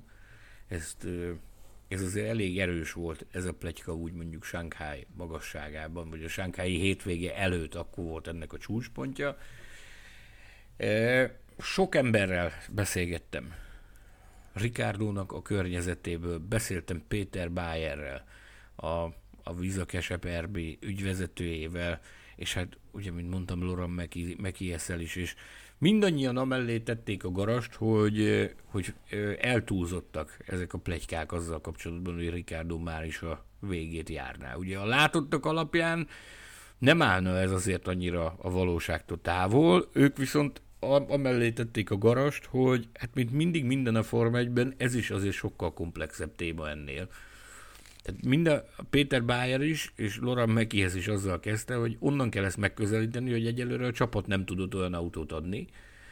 Ez azért elég erős volt, ez a pletyka úgy mondjuk Shanghai magasságában, vagy a Shanghai hétvége előtt akkor volt ennek a csúcspontja. Sok emberrel beszélgettem Ricciardónak a környezetéből, beszéltem Péter Bayerrel, a Vizakesep RB ügyvezetőjével, és hát ugye, mint mondtam, Laurent Mekiessel is, és mindannyian amellé tették a garast, hogy eltúlzottak ezek a pletykák azzal kapcsolatban, hogy Ricciardo már is a végét járná. Ugye a látottak alapján nem állna ez azért annyira a valóságtól távol, ők viszont amellé tették a garast, hogy hát mint mindig minden a Forma 1-ben, ez is azért sokkal komplexebb téma ennél. Tehát Péter Bayer is, és Laurent Mekies is azzal kezdte, hogy onnan kell ezt megközelíteni, hogy egyelőre a csapat nem tudott olyan autót adni,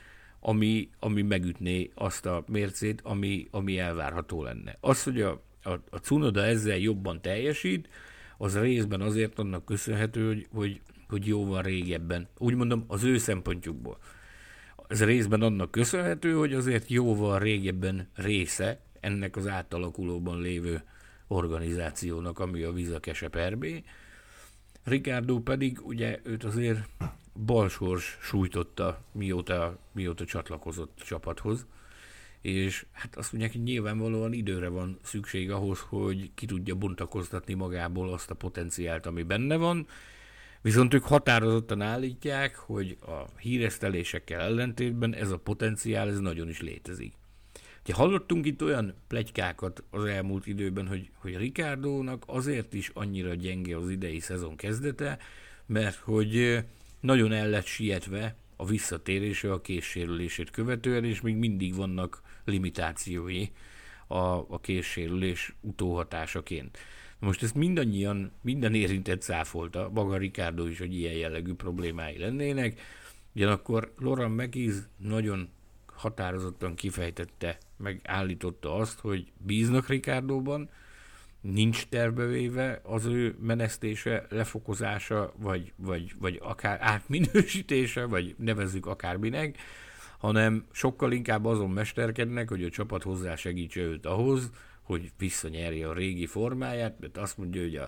ami megütné azt a mércét, ami elvárható lenne. Az, hogy a Tsunoda ezzel jobban teljesít, az részben azért annak köszönhető, hogy jóval régebben, úgy mondom, az ő szempontjukból. Ez részben annak köszönhető, hogy azért jóval régebben része ennek az átalakulóban lévő organizációnak, ami a Vizakesep RB. Ricciardo pedig ugye őt azért balsors sújtotta, mióta csatlakozott csapathoz, és hát azt mondják, hogy nyilvánvalóan időre van szükség ahhoz, hogy ki tudja bontakoztatni magából azt a potenciált, ami benne van, viszont ők határozottan állítják, hogy a híresztelésekkel ellentétben ez a potenciál, ez nagyon is létezik. Hallottunk itt olyan pletykákat az elmúlt időben, hogy Ricciardónak azért is annyira gyenge az idei szezon kezdete, mert hogy nagyon el lett sietve a visszatérése a kézsérülését követően, és még mindig vannak limitációi a kézsérülés utóhatásaként. Most ezt minden érintett cáfolta, maga Ricciardo is, hogy ilyen jellegű problémái lennének, ugyanakkor Laurent Mekies nagyon határozottan kifejtette, meg állította azt, hogy bíznak Ricciardóban, nincs tervevéve az ő menesztése, lefokozása, vagy akár átminősítése, vagy nevezzük akárminek, hanem sokkal inkább azon mesterkednek, hogy a csapat hozzá segítse őt ahhoz, hogy visszanyerje a régi formáját, mert azt mondja, hogy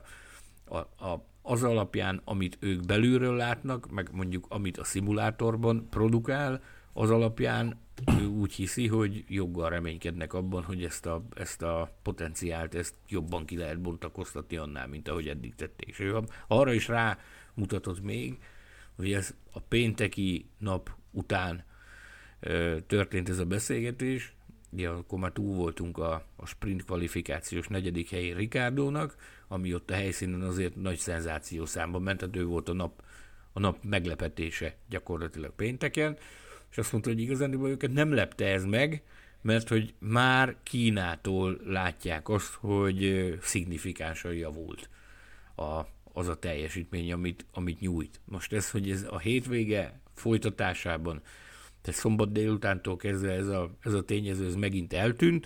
az alapján, amit ők belülről látnak, meg mondjuk amit a szimulátorban produkál, az alapján ő úgy hiszi, hogy joggal reménykednek abban, hogy ezt a potenciált ezt jobban ki lehet bontakoztatni annál, mint ahogy eddig tették. És ő arra is rámutatott még, hogy ez a pénteki nap után történt ez a beszélgetés, ugye akkor már túl voltunk a sprint kvalifikációs 4. helyén Ricardónak, ami ott a helyszínen azért nagy szenzáció számban ment, tehát ő volt a nap meglepetése gyakorlatilag pénteken, és azt mondta, hogy igazán őket nem lepte ez meg, mert hogy már Kínától látják azt, hogy szignifikánsan javult az a teljesítmény, amit nyújt. Most hogy ez a hétvége folytatásában, tehát szombat délutántól kezdve ez a tényező ez megint eltűnt.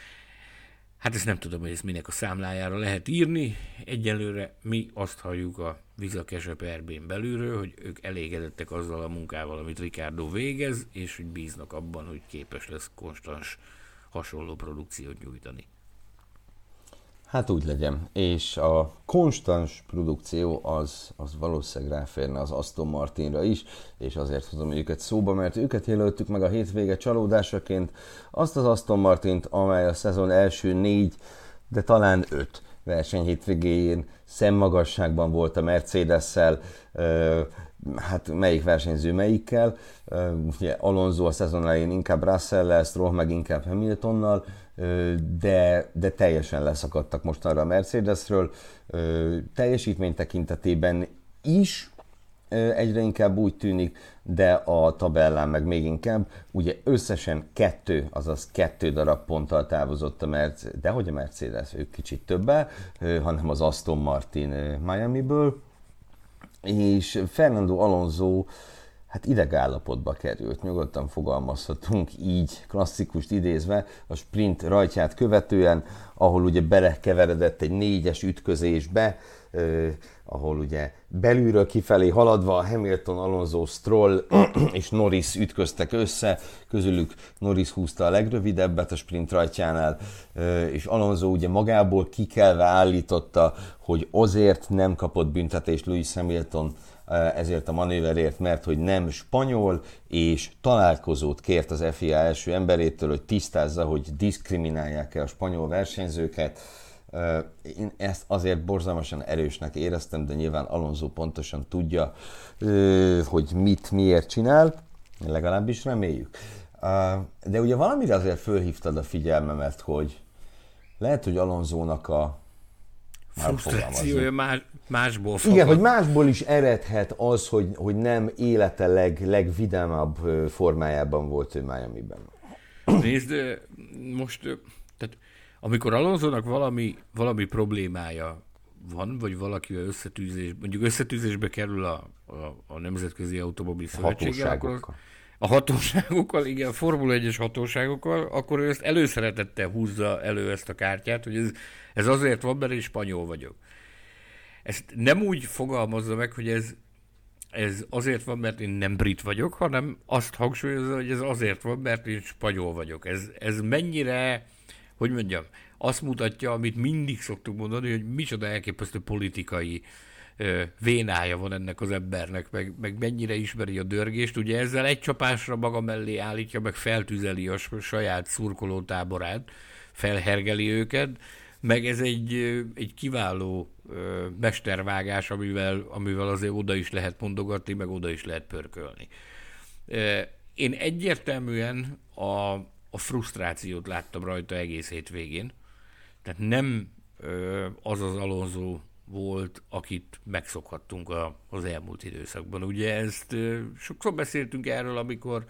Hát ezt nem tudom, hogy ezt minek a számlájára lehet írni. Egyelőre mi azt halljuk a Vizakesep RB-n belülről, hogy ők elégedettek azzal a munkával, amit Ricciardo végez, és hogy bíznak abban, hogy képes lesz konstans hasonló produkciót nyújtani. Hát úgy legyen. És a konstans produkció az valószínűleg ráférne az Aston Martinra is, és azért hozom őket szóba, mert őket jelöltük meg a hétvége csalódásaként, azt az Aston Martint, amely a szezon első 4, de talán 5 verseny hétvégéjén szemmagasságban volt a Mercedes-szel, hát melyik versenyző melyikkel, ugye Alonso a szezon elején inkább Russell-lel, Stroll meg inkább Hamiltonnal, de teljesen leszakadtak mostanra a Mercedesről, teljesítmény tekintetében is egyre inkább úgy tűnik, de a tabellán meg még inkább, ugye összesen 2 darab ponttal távozott a Mercedes, de hogy a Mercedes, ők kicsit többel, hanem az Aston Martin Miamiből, és Fernando Alonso hát idegállapotba került, nyugodtan fogalmazhatunk így, klasszikust idézve, a sprint rajtját követően, ahol ugye belekeveredett egy 4-es ütközésbe, ahol ugye belülről kifelé haladva Hamilton, Alonso, Stroll és Norris ütköztek össze, közülük Norris húzta a legrövidebbet a sprint rajtjánál, és Alonso ugye magából kikelve állította, hogy azért nem kapott büntetést Lewis Hamilton ezért a manőverért, mert hogy nem spanyol, és találkozót kért az FIA első emberétől, hogy tisztázza, hogy diszkriminálják-e a spanyol versenyzőket. Én ezt azért borzalmasan erősnek éreztem, de nyilván Alonso pontosan tudja, hogy miért csinál, legalábbis reméljük. De ugye valamire azért fölhívtad a figyelmemet, hogy lehet, hogy Alonsónak a frusztrációja másból fakad. Igen, hogy másból is eredhet az, hogy nem élete legvidámabb formájában volt ő Miamiben. Nézd, most, tehát amikor Alonsónak valami problémája van, vagy valakivel összetűzésbe kerül a Nemzetközi Automobil Szövetséggel, akkor a hatóságokkal, igen, a Formula 1-es hatóságokkal, akkor ő ezt előszeretettel húzza elő ezt a kártyát, hogy ez azért van, mert én spanyol vagyok. Ezt nem úgy fogalmazza meg, hogy ez azért van, mert én nem brit vagyok, hanem azt hangsúlyozza, hogy ez azért van, mert én spanyol vagyok. Ez mennyire, hogy mondjam, azt mutatja, amit mindig szoktuk mondani, hogy micsoda elképesztő politikai vénája van ennek az embernek, meg mennyire ismeri a dörgést. Ugye ezzel egy csapásra maga mellé állítja, meg feltüzeli a saját szurkolótáborát, felhergeli őket, meg ez egy kiváló mestervágás, amivel azért oda is lehet mondogatni, meg oda is lehet pörkölni. Én egyértelműen a frusztrációt láttam rajta egész hétvégén. Tehát nem az Alonso volt, akit megszokhattunk az elmúlt időszakban. Ugye ezt sokszor beszéltünk erről,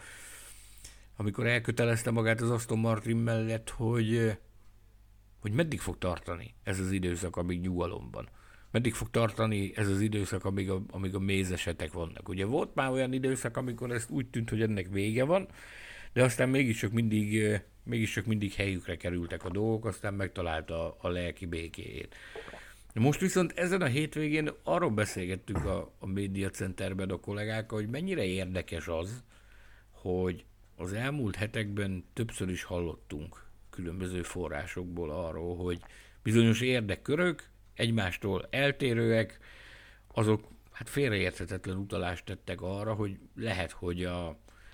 amikor elkötelezte magát az Aston Martin mellett, hogy meddig fog tartani ez az időszak, amíg nyugalomban. Meddig fog tartani ez az időszak, amíg a mézesetek vannak. Ugye volt már olyan időszak, amikor ezt úgy tűnt, hogy ennek vége van, de aztán mégiscsak mindig helyükre kerültek a dolgok, aztán megtalálta a lelki békéjét. Most viszont ezen a hétvégén arról beszélgettünk a Media Centerben a kollégákkal, hogy mennyire érdekes az, hogy az elmúlt hetekben többször is hallottunk különböző forrásokból arról, hogy bizonyos érdekkörök egymástól eltérőek, azok hát félreérthetetlen utalást tettek arra, hogy lehet, hogy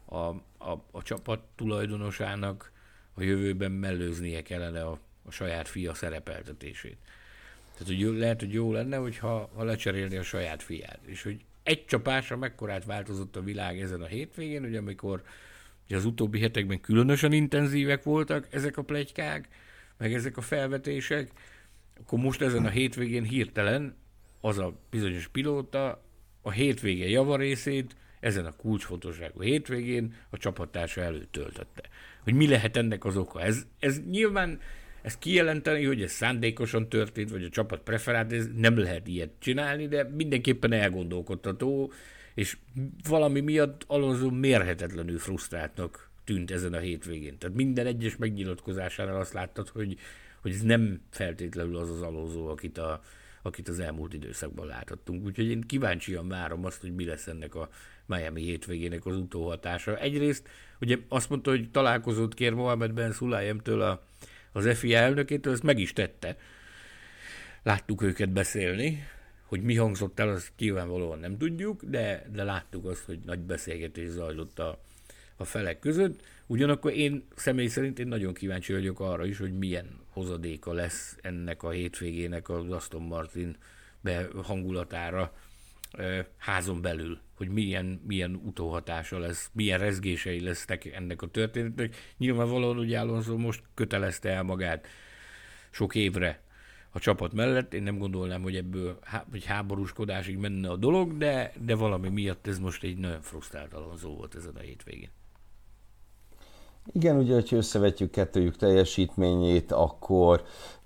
a csapat tulajdonosának a jövőben mellőznie kellene a saját fia szerepeltetését. Tehát hogy lehet, hogy jó lenne, hogyha lecserélni a saját fiát. És hogy egy csapásra mekkorát változott a világ ezen a hétvégén, ugye amikor ugye az utóbbi hetekben különösen intenzívek voltak ezek a pletykák, meg ezek a felvetések, akkor most ezen a hétvégén hirtelen az a bizonyos pilóta a hétvége javarészét ezen a kulcsfontosságú hétvégén a csapattársa előtt töltötte. Hogy mi lehet ennek az oka? Ez nyilván, ezt kijelenteni, hogy ez szándékosan történt, vagy a csapat preferált, ez nem lehet ilyet csinálni, de mindenképpen elgondolkodtató, és valami miatt Alonso mérhetetlenül frusztráltnak tűnt ezen a hétvégén. Tehát minden egyes megnyilatkozásánál azt láttad, hogy ez nem feltétlenül az Alonso, akit az elmúlt időszakban láthattunk. Úgyhogy én kíváncsian várom azt, hogy mi lesz ennek a Miami hétvégének az utóhatása. Egyrészt, ugye azt mondta, hogy találkozót kér Mohamed Ben Sulayemtől az FIA elnökétől, ezt meg is tette. Láttuk őket beszélni, hogy mi hangzott el, azt nyilvánvalóan nem tudjuk, de láttuk azt, hogy nagy beszélgetés zajlott a felek között. Ugyanakkor én személy szerint nagyon kíváncsi vagyok arra is, hogy milyen hozadéka lesz ennek a hétvégének az Aston Martin hangulatára házon belül, hogy milyen utóhatása lesz, milyen rezgései lesznek ennek a történetnek. Nyilvánvalóan ugye Alonso most kötelezte el magát sok évre a csapat mellett. Én nem gondolnám, hogy ebből egy háborúskodásig menne a dolog, de valami miatt ez most egy nagyon frusztrált Alonso volt ezen a hétvégén. Igen, ugye, hogyha összevetjük kettőjük teljesítményét, akkor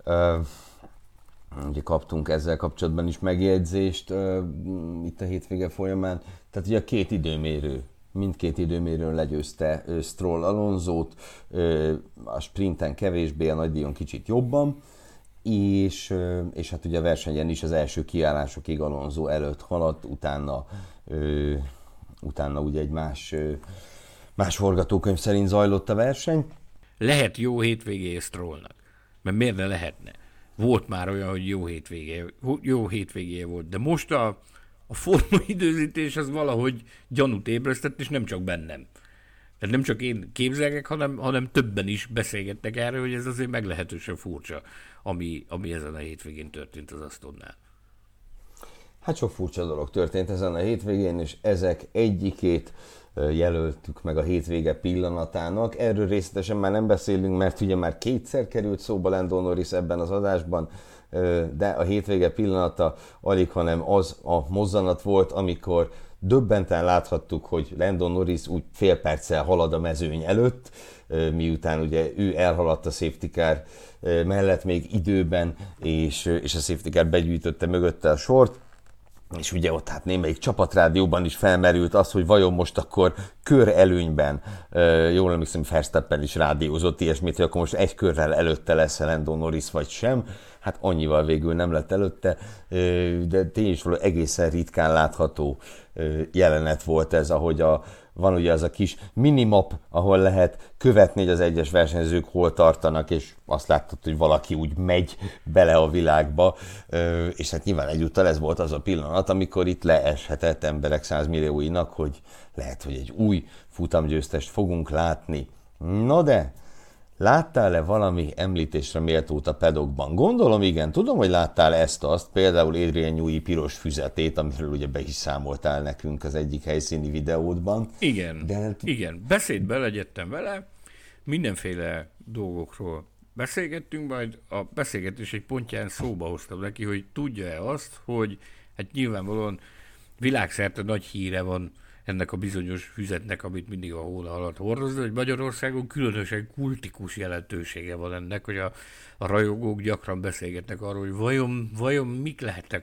ugye kaptunk ezzel kapcsolatban is megjegyzést itt a hétvége folyamán. Tehát ugye a két időmérő, mindkét időmérőn legyőzte Stroll Alonsót, a sprinten kevésbé, a nagydíjon kicsit jobban, és hát ugye a versenyen is az első kiállásokig Alonso előtt haladt, utána ugye egy más forgatókönyv szerint zajlott a verseny. Lehet jó hétvégéje Strollnak, mert miért ne lehetne? Volt már olyan, hogy jó hétvégéje volt, de most a forma időzítés az valahogy gyanút ébresztett, és nem csak bennem. Tehát nem csak én képzelgek, hanem többen is beszélgettek erről, hogy ez azért meglehetősen furcsa, ami ezen a hétvégén történt az Astonnál. Hát sok furcsa dolog történt ezen a hétvégén, és ezek egyikét jelöltük meg a hétvége pillanatának. Erről részletesen már nem beszélünk, mert ugye már kétszer került szóba Lando Norris ebben az adásban, de a hétvége pillanata alig, hanem az a mozzanat volt, amikor döbbenten láthattuk, hogy Lando Norris úgy fél perccel halad a mezőny előtt, miután ugye ő elhaladt a safety car mellett még időben, és a safety car begyűjtötte mögötte a sort, és ugye ott hát némelyik csapatrádióban is felmerült az, hogy vajon most akkor kör előnyben, jól emlékszem, Verstappen is rádiózott ilyesmit, hogy akkor most egy körrel előtte lesz Lando Norris vagy sem. Hát annyival végül nem lett előtte, de tényleg is való egészen ritkán látható jelenet volt ez, ahogy van ugye az a kis minimap, ahol lehet követni, hogy az egyes versenyzők hol tartanak, és azt láttad, hogy valaki úgy megy bele a világba, és hát nyilván egyúttal ez volt az a pillanat, amikor itt leeshetett emberek 100 millióinak, hogy lehet, hogy egy új futamgyőztest fogunk látni. Na de, láttál-e valami említésre méltót a pedokban? Gondolom, igen. Tudom, hogy láttál ezt-azt, például Adrian Newey piros füzetét, amiről ugye be is számoltál nekünk az egyik helyszíni videódban. Igen. Beszédbe legyettem vele, mindenféle dolgokról beszélgettünk, majd a beszélgetés egy pontján szóba hoztam neki, hogy tudja-e azt, hogy hát nyilvánvalóan világszerte nagy híre van ennek a bizonyos füzetnek, amit mindig a hóna alatt hordoz, de hogy Magyarországon különösen kultikus jelentősége van ennek, hogy a rajongók gyakran beszélgetnek arról, hogy vajon mik lehetnek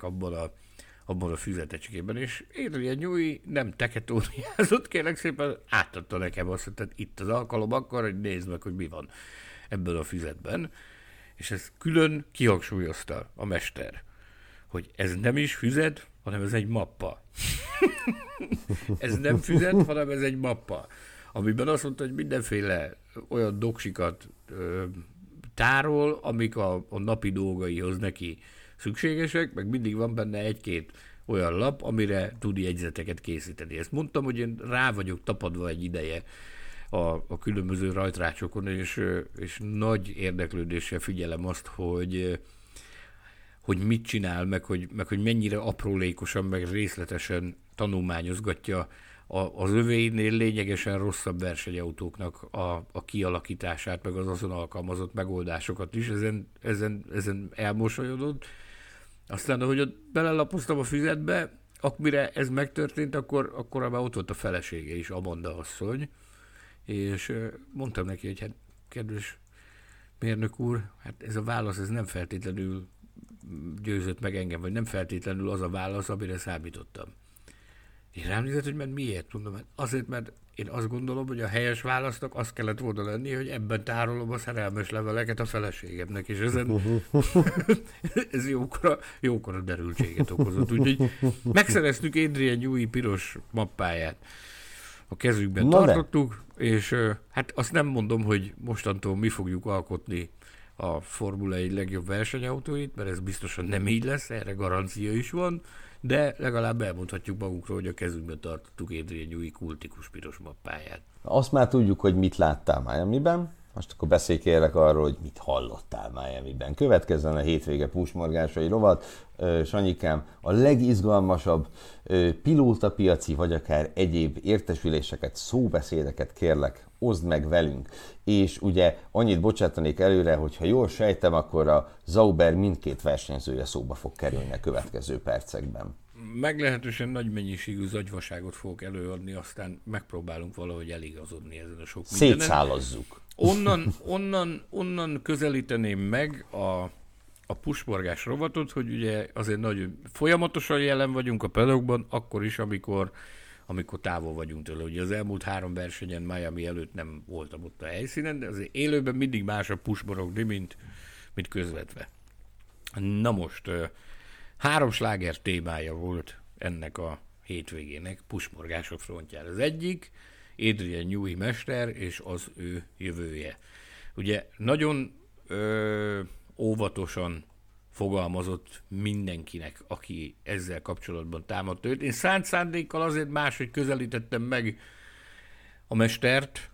abban a füzetecskében, és Adrian Newey nem teketóriázott, kérlek szépen átadta nekem azt, hogy itt az alkalom akkor, hogy nézd meg, hogy mi van ebben a füzetben, és ezt külön kihangsúlyozta a mester, hogy ez nem is füzet, hanem ez egy mappa. Ez nem füzet, hanem ez egy mappa, amiben azt mondta, hogy mindenféle olyan doksikat tárol, amik a napi dolgaihoz neki szükségesek, meg mindig van benne egy-két olyan lap, amire tud jegyzeteket készíteni. Ezt mondtam, hogy én rá vagyok tapadva egy ideje a különböző rajtrácsokon, és nagy érdeklődéssel figyelem azt, hogy mit csinál, meg hogy mennyire aprólékosan, meg részletesen tanulmányozgatja az övéinél lényegesen rosszabb versenyautóknak a kialakítását, meg az azon alkalmazott megoldásokat is. Ezen elmosolyodott. Aztán, ahogy ott belelapoztam a füzetbe, mire ez megtörtént, akkor már ott volt a felesége is, Amanda asszony, és mondtam neki, hogy hát kedves mérnök úr, hát ez a válasz ez nem feltétlenül győzött meg engem, vagy nem feltétlenül az a válasz, amire számítottam. És rám nézett, hogy mert miért? Mondom, hát azért, mert én azt gondolom, hogy a helyes válasznak az kellett volna lenni, hogy ebben tárolom a szerelmes leveleket a feleségemnek, és ez jókora derültséget okozott. Úgyhogy megszereztük Adrian Newey piros mappáját. A kezükben tartottuk, és hát azt nem mondom, hogy mostantól mi fogjuk alkotni a Formula 1 legjobb versenyautóit, mert ez biztosan nem így lesz, erre garancia is van, de legalább elmondhatjuk magunkról, hogy a kezünkben tartottuk Adrian Newey kultikus piros mappáját. Azt már tudjuk, hogy mit láttál Miamiben, most akkor beszélj kérlek arról, hogy mit hallottál Miamiben. Következzen a hétvége pusmorgásai rovat. Sanyikám, a legizgalmasabb pilótapiaci, vagy akár egyéb értesüléseket, szóbeszédeket kérlek, oszd meg velünk. És ugye annyit bocsátanék előre, hogy ha jól sejtem, akkor a Sauber mindkét versenyzője szóba fog kerülni a következő percekben. Meglehetősen nagy mennyiségű zagyvaságot fogok előadni, aztán megpróbálunk valahogy eligazodni ezen a sok mindenen. Szétszálazzuk. Onnan közelíteném meg a pusmorgás rovatot, hogy ugye azért nagyon folyamatosan jelen vagyunk a paddockban, akkor is, amikor távol vagyunk tőle. Ugye az elmúlt 3 versenyen Miami előtt nem voltam ott a helyszínen, de azért élőben mindig más a pusmorogni, mint közvetve. Na most, 3 sláger témája volt ennek a hétvégének pusmorgások frontjára. Az egyik Adrian Newey mester és az ő jövője. Ugye nagyon óvatosan fogalmazott mindenkinek, aki ezzel kapcsolatban támadta őt. Én szánt szándékkal azért máshogy közelítettem meg a mestert,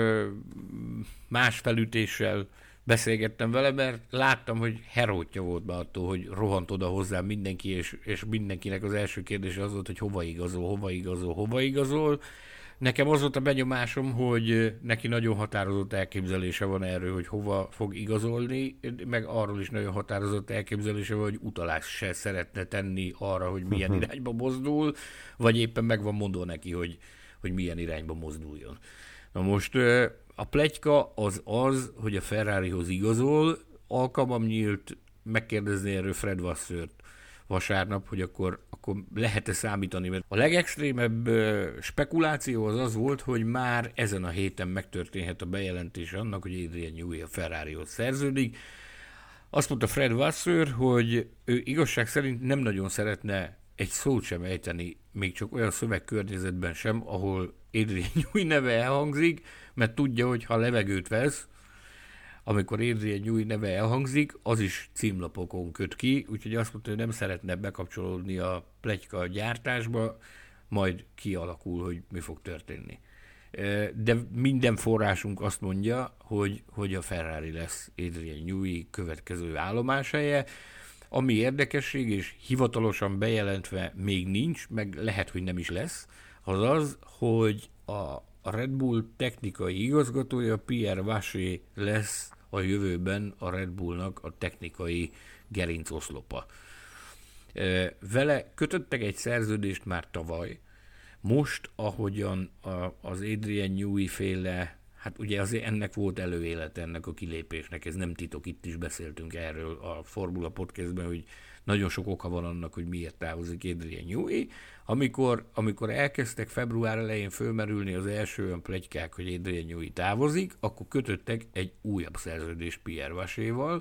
más felütéssel beszélgettem vele, mert láttam, hogy herótja volt be attól, hogy rohant oda hozzám mindenki, és mindenkinek az első kérdése az volt, hogy hova igazol. Nekem az volt a benyomásom, hogy neki nagyon határozott elképzelése van erről, hogy hova fog igazolni, meg arról is nagyon határozott elképzelése van, hogy utalást se szeretne tenni arra, hogy milyen irányba mozdul, vagy éppen meg van mondva neki, hogy milyen irányba mozduljon. Na most a pletyka az, hogy a Ferrarihoz igazol, alkalmam nyílt megkérdezni erről Fred Vassört vasárnap, hogy akkor lehet-e számítani, mert a legextrémebb spekuláció az volt, hogy már ezen a héten megtörténhet a bejelentés annak, hogy Adrian Newey a Ferrarihoz szerződik. Azt mondta Fred Vasseur, hogy ő igazság szerint nem nagyon szeretne egy szót sem ejteni, még csak olyan szövegkörnyezetben sem, ahol Adrian Newey neve elhangzik, mert tudja, hogy ha levegőt vesz, amikor Adrian Newey neve elhangzik, az is címlapokon köt ki, úgyhogy azt mondta, hogy nem szeretne bekapcsolódni a pletyka gyártásba, majd kialakul, hogy mi fog történni. De minden forrásunk azt mondja, hogy a Ferrari lesz Adrian Newey következő állomáshelye. Ami érdekesség, és hivatalosan bejelentve még nincs, meg lehet, hogy nem is lesz, az, hogy a Red Bull technikai igazgatója, Pierre Vacher lesz a jövőben a Red Bullnak a technikai gerincoszlopa. Vele kötöttek egy szerződést már tavaly. Most, ahogyan az Adrian Newey féle, hát ugye azért ennek volt előélete, ennek a kilépésnek, ez nem titok, itt is beszéltünk erről a Formula Podcastben, hogy nagyon sok oka van annak, hogy miért távozik Adrian Newey. Amikor elkezdtek február elején fölmerülni az első olyan pletykák, hogy Adrian Newey távozik, akkor kötöttek egy újabb szerződést Pierre Vacherval,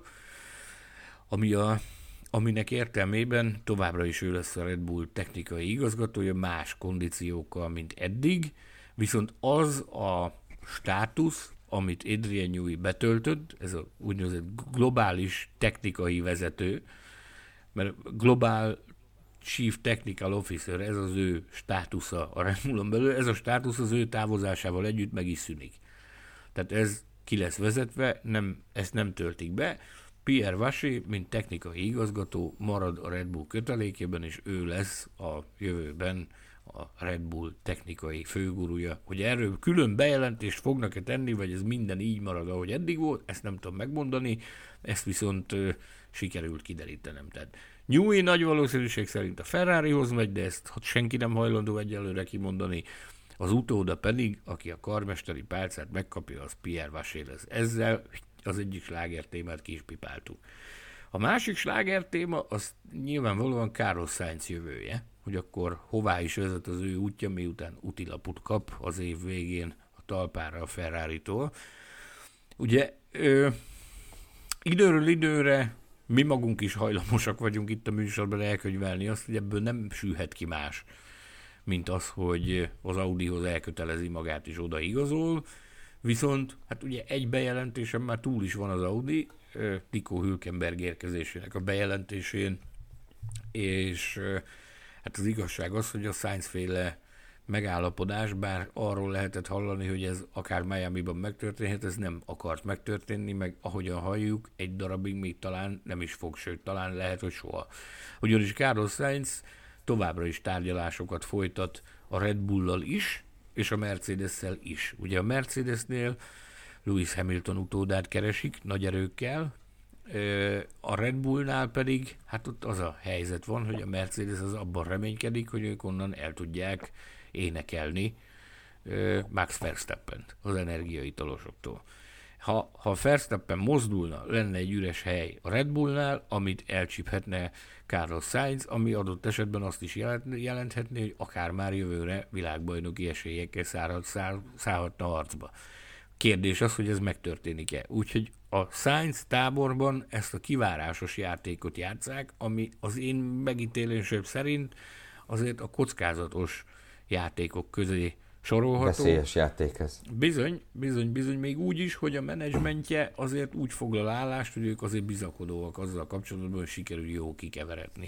aminek értelmében továbbra is ő lesz a Red Bull technikai igazgatója, más kondíciókkal, mint eddig, viszont az a státusz, amit Adrian Newey betöltött, ez a úgynevezett globális technikai vezető, mert globál Chief Technical Officer, ez az ő státusza a Red Bullon belül, ez a státusz az ő távozásával együtt meg is szűnik. Tehát ez ki lesz vezetve, ezt nem töltik be. Pierre Vaché, mint technikai igazgató marad a Red Bull kötelékében, és ő lesz a jövőben a Red Bull technikai főgurúja. Hogy erről külön bejelentést fognak-e tenni, vagy ez minden így marad, ahogy eddig volt, ezt nem tudom megmondani, ezt viszont sikerült kiderítenem. Tehát Newey nagy valószínűség szerint a Ferrarihoz megy, de ezt senki nem hajlandó egyelőre kimondani. Az utóda pedig, aki a karmesteri pálcát megkapja, az Pierre Vaché lesz. Ezzel az egyik slágertémát ki is pipáltuk. A másik slágertéma az nyilvánvalóan Carlos Sainz jövője, hogy akkor hová is vezet az ő útja, miután útilapot kap az év végén a talpára a Ferraritól. Ugye időről időre mi magunk is hajlamosak vagyunk itt a műsorban elkönyvelni azt, hogy ebből nem sülhet ki más, mint az, hogy az Audihoz elkötelezi magát és oda igazol. Viszont hát ugye egy bejelentésen már túl is van az Audi, Nico Hülkenberg érkezésének a bejelentésén, és hát az igazság az, hogy a Sainz-féle megállapodás, bár arról lehetett hallani, hogy ez akár Miamiban megtörténhet, ez nem akart megtörténni, meg ahogyan halljuk, egy darabig még talán nem is fog, sőt, talán lehet, hogy soha. Ugyanis Carlos Sainz továbbra is tárgyalásokat folytat a Red Bull-lal is, és a Mercedes-szel is. Ugye a Mercedesnél Lewis Hamilton utódát keresik nagy erőkkel, a Red Bullnál pedig, hát ott az a helyzet van, hogy a Mercedes az abban reménykedik, hogy ők onnan el tudják énekelni Max Verstappent az energiaitalosoktól. Ha Verstappen mozdulna, lenne egy üres hely a Red Bullnál, amit elcsíphetne Carlos Sainz, ami adott esetben azt is jelenthetné, hogy akár már jövőre világbajnoki esélyekkel szállhatna harcba. Kérdés az, hogy ez megtörténik-e. Úgyhogy a Sainz táborban ezt a kivárásos játékot játsszák, ami az én megítélésem szerint azért a kockázatos játékok közé sorolható. Veszélyes játék ez. Bizony, még úgy is, hogy a menedzsmentje azért úgy foglal állást, hogy ők azért bizakodóak azzal kapcsolatban, hogy sikerül jó kikeveredni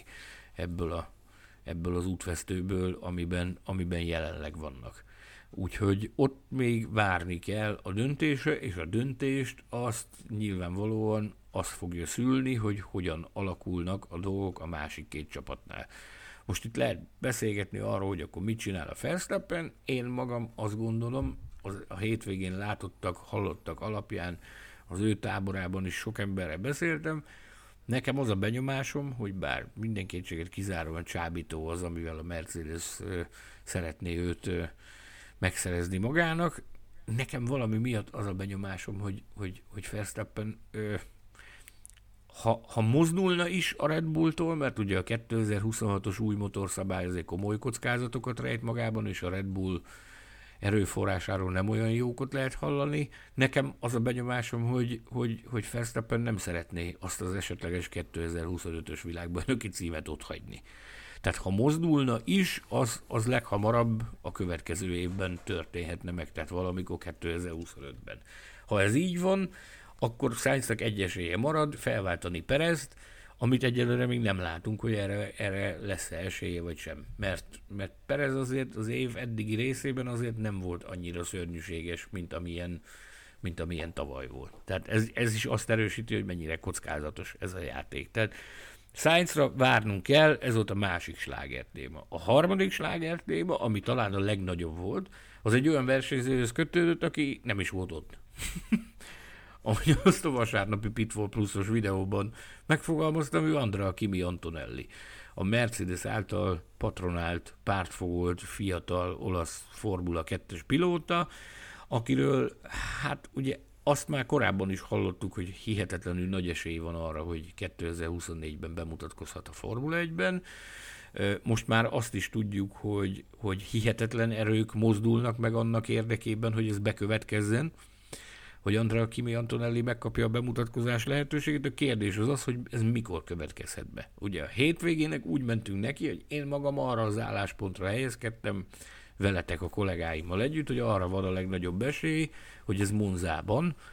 ebből az útvesztőből, amiben jelenleg vannak. Úgyhogy ott még várni kell a döntésre, és a döntést azt nyilvánvalóan azt fogja szülni, hogy hogyan alakulnak a dolgok a másik két csapatnál. Most itt lehet beszélgetni arról, hogy akkor mit csinál a Verstappen. Én magam azt gondolom, a hétvégén látottak, hallottak alapján az ő táborában is sok emberrel beszéltem. Nekem az a benyomásom, hogy bár minden kétséget kizáróan csábító az, amivel a Mercedes szeretné őt megszerezni magának. Nekem valami miatt az a benyomásom, hogy Verstappen ha mozdulna is a Red Bulltól, mert ugye a 2026-os új motorszábály azért komoly kockázatokat rejt magában, és a Red Bull erőforrásáról nem olyan jókot lehet hallani. Nekem az a benyomásom, hogy Verstappen nem szeretné azt az esetleges 2025-ös világbajnoki címet otthagyni. Tehát ha mozdulna is, az leghamarabb a következő évben történhetne meg, tehát valamikor 2025-ben. Ha ez így van, akkor Sainznak egy esélye marad felváltani Perezt, amit egyelőre még nem látunk, hogy erre lesz-e esélye vagy sem. Mert Perez azért az év eddigi részében azért nem volt annyira szörnyűséges, mint amilyen tavaly volt. Tehát ez is azt erősíti, hogy mennyire kockázatos ez a játék. Tehát Sainzra várnunk kell, ez volt a másik slágertéma. A harmadik slágertéma, ami talán a legnagyobb volt, az egy olyan versenyzőhöz kötődött, aki nem is volt ott. Ahogy azt a vasárnapi Pitfall Plusos videóban megfogalmaztam, ő Andrea Kimi Antonelli. A Mercedes által patronált, pártfogolt, fiatal olasz Formula 2-es pilóta, akiről hát ugye azt már korábban is hallottuk, hogy hihetetlenül nagy esély van arra, hogy 2024-ben bemutatkozhat a Formula 1-ben. Most már azt is tudjuk, hogy hihetetlen erők mozdulnak meg annak érdekében, hogy ez bekövetkezzen, hogy Andrea Kimi Antonelli megkapja a bemutatkozás lehetőségét. A kérdés az, hogy ez mikor következhet be. Ugye a hétvégének úgy mentünk neki, hogy én magam arra az álláspontra helyezkedtem, veletek a kollégáimmal együtt, hogy arra van a legnagyobb esély, hogy ez Monzában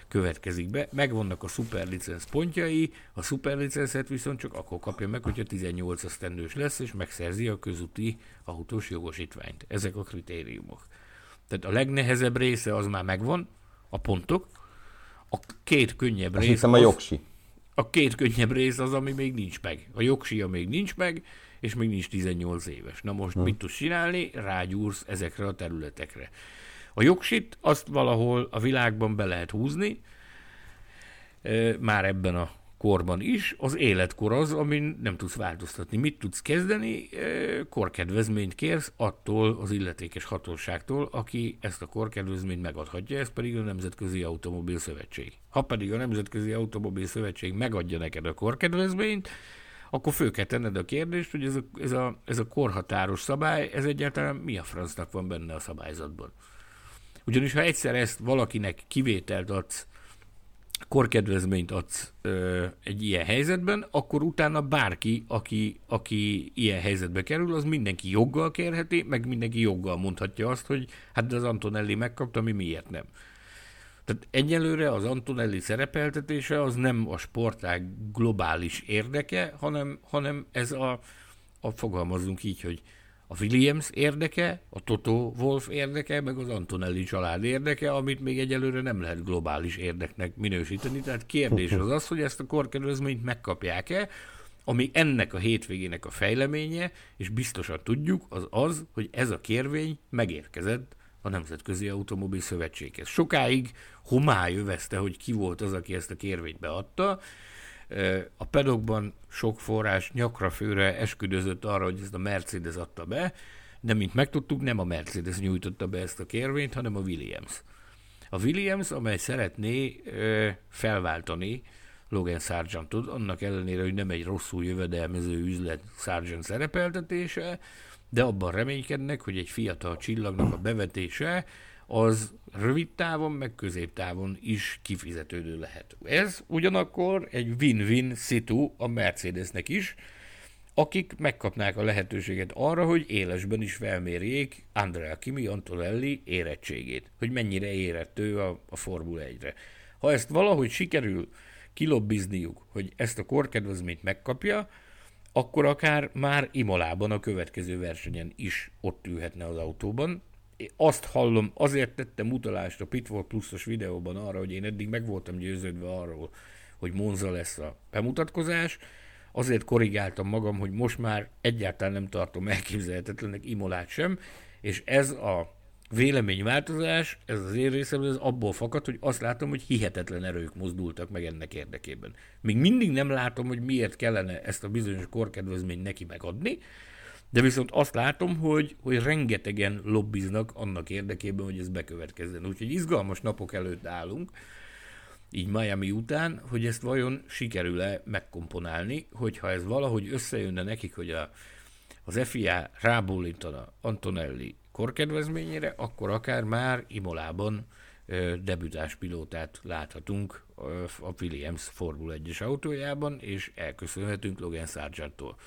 következik be. Megvannak a szuperlicensz pontjai, a szuperlicenszet viszont csak akkor kapja meg, hogyha 18 esztendős lesz, és megszerzi a közúti autós jogosítványt. Ezek a kritériumok. Tehát a legnehezebb része az már megvan, a pontok. A két könnyebb rész a jogsi. A két könnyebb rész az, ami még nincs meg. A jogsia még nincs meg, és még nincs 18 éves. Na most mit tudsz csinálni? Rágyúrsz ezekre a területekre. A jogsit azt valahol a világban be lehet húzni, már ebben a korban is. Az életkor az, amin nem tudsz változtatni. Mit tudsz kezdeni? Korkedvezményt kérsz attól az illetékes hatóságtól, aki ezt a korkedvezményt megadhatja, ez pedig a Nemzetközi Automobil Szövetség. Ha pedig a Nemzetközi Automobil Szövetség megadja neked a korkedvezményt, akkor föl kell tenned a kérdést, hogy ez a korhatáros szabály, ez egyáltalán mi a francnak van benne a szabályzatban. Ugyanis ha egyszer ezt valakinek kivételt adsz, korkedvezményt adsz egy ilyen helyzetben, akkor utána bárki, aki ilyen helyzetbe kerül, az mindenki joggal kérheti, meg mindenki joggal mondhatja azt, hogy hát de az Antonelli megkapta, mi miért nem. Tehát egyelőre az Antonelli szerepeltetése az nem a sportág globális érdeke, hanem ez fogalmazzunk így, hogy a Williams érdeke, a Toto Wolff érdeke, meg az Antonelli család érdeke, amit még egyelőre nem lehet globális érdeknek minősíteni. Tehát kérdés az, hogy ezt a korkedvezményt megkapják-e, ami ennek a hétvégének a fejleménye, és biztosan tudjuk, az, hogy ez a kérvény megérkezett a Nemzetközi Automobil Szövetséghez. Sokáig homály övezte, hogy ki volt az, aki ezt a kérvényt beadta. A pedokban sok forrás nyakra főre esküdözött arra, hogy ezt a Mercedes adta be, de mint megtudtuk, nem a Mercedes nyújtotta be ezt a kérvényt, hanem a Williams. A Williams, amely szeretné felváltani Logan Sargentot, annak ellenére, hogy nem egy rosszul jövedelmező üzlet Sargent szerepeltetése, de abban reménykednek, hogy egy fiatal csillagnak a bevetése az rövid távon, meg középtávon is kifizetődő lehet. Ez ugyanakkor egy win-win szitu a Mercedesnek is, akik megkapnák a lehetőséget arra, hogy élesben is felmérjék Andrea Kimi Antonelli érettségét, hogy mennyire érett ő a Formula 1-re. Ha ezt valahogy sikerül kilobbizniuk, hogy ezt a korkedvezményt megkapja, akkor akár már Imolában a következő versenyen is ott ülhetne az autóban. Azt hallom, azért tettem utalást a Pitfall Plus-os videóban arra, hogy én eddig meg voltam győződve arról, hogy Monza lesz a bemutatkozás, azért korrigáltam magam, hogy most már egyáltalán nem tartom elképzelhetetlenek Imolát sem, és ez a véleményváltozás, ez az én részemről, ez abból fakad, hogy azt látom, hogy hihetetlen erők mozdultak meg ennek érdekében. Még mindig nem látom, hogy miért kellene ezt a bizonyos korkedvezményt neki megadni, de viszont azt látom, hogy rengetegen lobbiznak annak érdekében, hogy ez bekövetkezzen. Úgyhogy izgalmas napok előtt állunk, így Miami után, hogy ezt vajon sikerül-e megkomponálni, hogyha ez valahogy összejönne nekik, hogy az FIA rábólintana Antonelli korkedvezményére, akkor akár már Imolában debütás pilótát láthatunk a Williams Formula 1-es autójában, és elköszönhetünk Logan Sargenttól.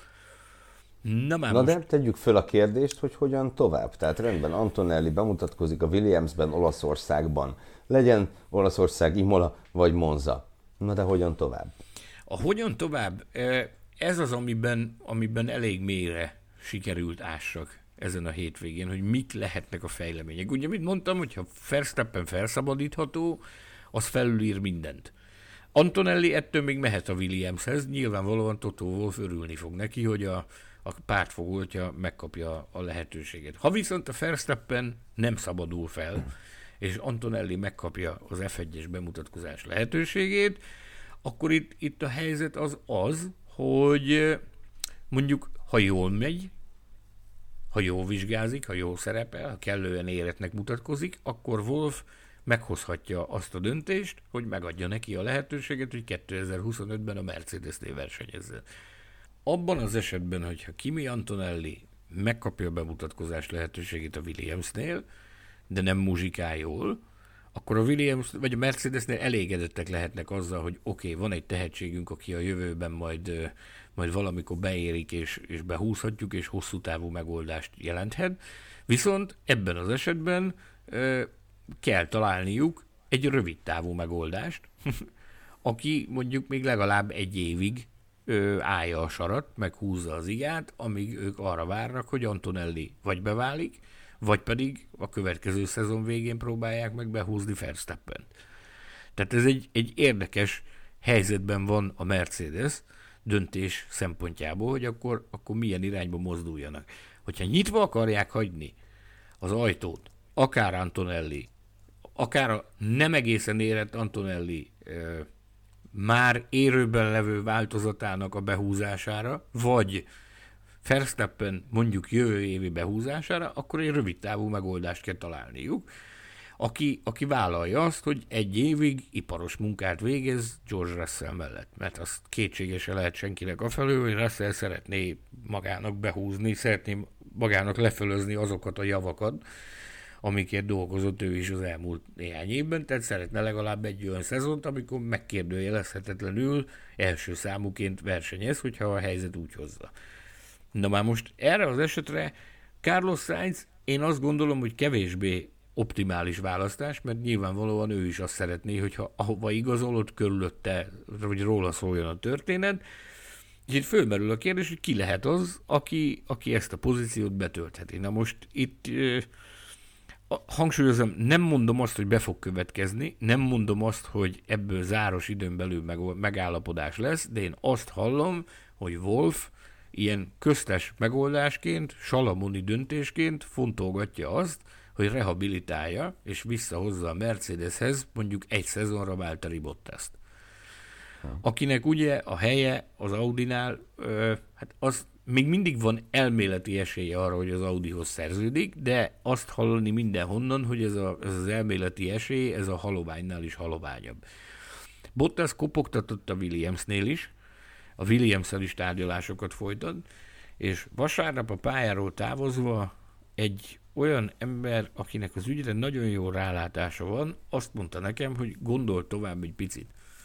Na de tegyük föl a kérdést, hogy hogyan tovább. Tehát rendben, Antonelli bemutatkozik a Williamsben, Olaszországban. Legyen Olaszország, Imola vagy Monza. Na de hogyan tovább? A hogyan tovább? Ez az, amiben elég mélyre sikerült ássak ezen a hétvégén, hogy mik lehetnek a fejlemények. Ugye, mit mondtam, hogyha Verstappen felszabadítható, az felülír mindent. Antonelli ettől még mehet a Williamshez, nyilvánvalóan Toto Wolff örülni fog neki, hogy a pártfogoltja megkapja a lehetőséget. Ha viszont a Verstappen nem szabadul fel, és Antonelli megkapja az F1-es bemutatkozás lehetőségét, akkor itt a helyzet az, hogy mondjuk, ha jól megy, ha jól vizsgázik, ha jól szerepel, ha kellően éretnek mutatkozik, akkor Wolff meghozhatja azt a döntést, hogy megadja neki a lehetőséget, hogy 2025-ben a Mercedesnél versenyezzen. Abban az esetben, hogyha Kimi Antonelli megkapja a bemutatkozás lehetőségét a Williamsnél, de nem muzsikál jól, akkor a Williams vagy a Mercedesnél elégedettek lehetnek azzal, hogy oké, van egy tehetségünk, aki a jövőben majd valamikor beérik és behúzhatjuk, és hosszú távú megoldást jelenthet. Viszont ebben az esetben kell találniuk egy rövid távú megoldást, aki mondjuk még legalább egy évig állja a sarat, meg húzza az igát, amíg ők arra várnak, hogy Antonelli vagy beválik, vagy pedig a következő szezon végén próbálják meg behúzni Verstappent. Tehát ez egy érdekes helyzetben van a Mercedes döntés szempontjából, hogy akkor milyen irányba mozduljanak. Hogyha nyitva akarják hagyni az ajtót, akár Antonelli, akár a nem egészen érett Antonelli már érőben levő változatának a behúzására, vagy Verstappen mondjuk jövő évi behúzására, akkor egy rövid távú megoldást kell találniuk, aki vállalja azt, hogy egy évig iparos munkát végez George Russell mellett. Mert azt kétségesen lehet senkinek afelől, hogy Russell szeretné magának behúzni, szeretné magának lefölözni azokat a javakat, amikért dolgozott ő is az elmúlt néhány évben, tehát szeretne legalább egy olyan szezont, amikor megkérdőjelezhetetlenül első számuként versenyez, hogyha a helyzet úgy hozza. Na már most erre az esetre Carlos Sainz, én azt gondolom, hogy kevésbé optimális választás, mert nyilvánvalóan ő is azt szeretné, hogyha ahova igazolott körülötte, vagy róla szóljon a történet, és itt fölmerül a kérdés, hogy ki lehet az, aki ezt a pozíciót betöltheti. Na most itt hangsúlyozom, nem mondom azt, hogy be fog következni, nem mondom azt, hogy ebből záros időn belül megállapodás lesz, de én azt hallom, hogy Wolff ilyen köztes megoldásként, salamoni döntésként fontolgatja azt, hogy rehabilitálja és visszahozza a Mercedeshez mondjuk egy szezonra Valtteri Bottast. Akinek ugye a helye az Audinál, hát az még mindig van elméleti esélye arra, hogy az Audihoz szerződik, de azt hallani mindenhonnan, hogy ez az elméleti esély, ez a haloványnál is haloványabb. Bottas kopogtatott a Williamsnél is, a Williamsszel is tárgyalásokat folytat, és vasárnap a pályáról távozva egy olyan ember, akinek az ügyre nagyon jó rálátása van, azt mondta nekem, hogy gondol tovább egy picit.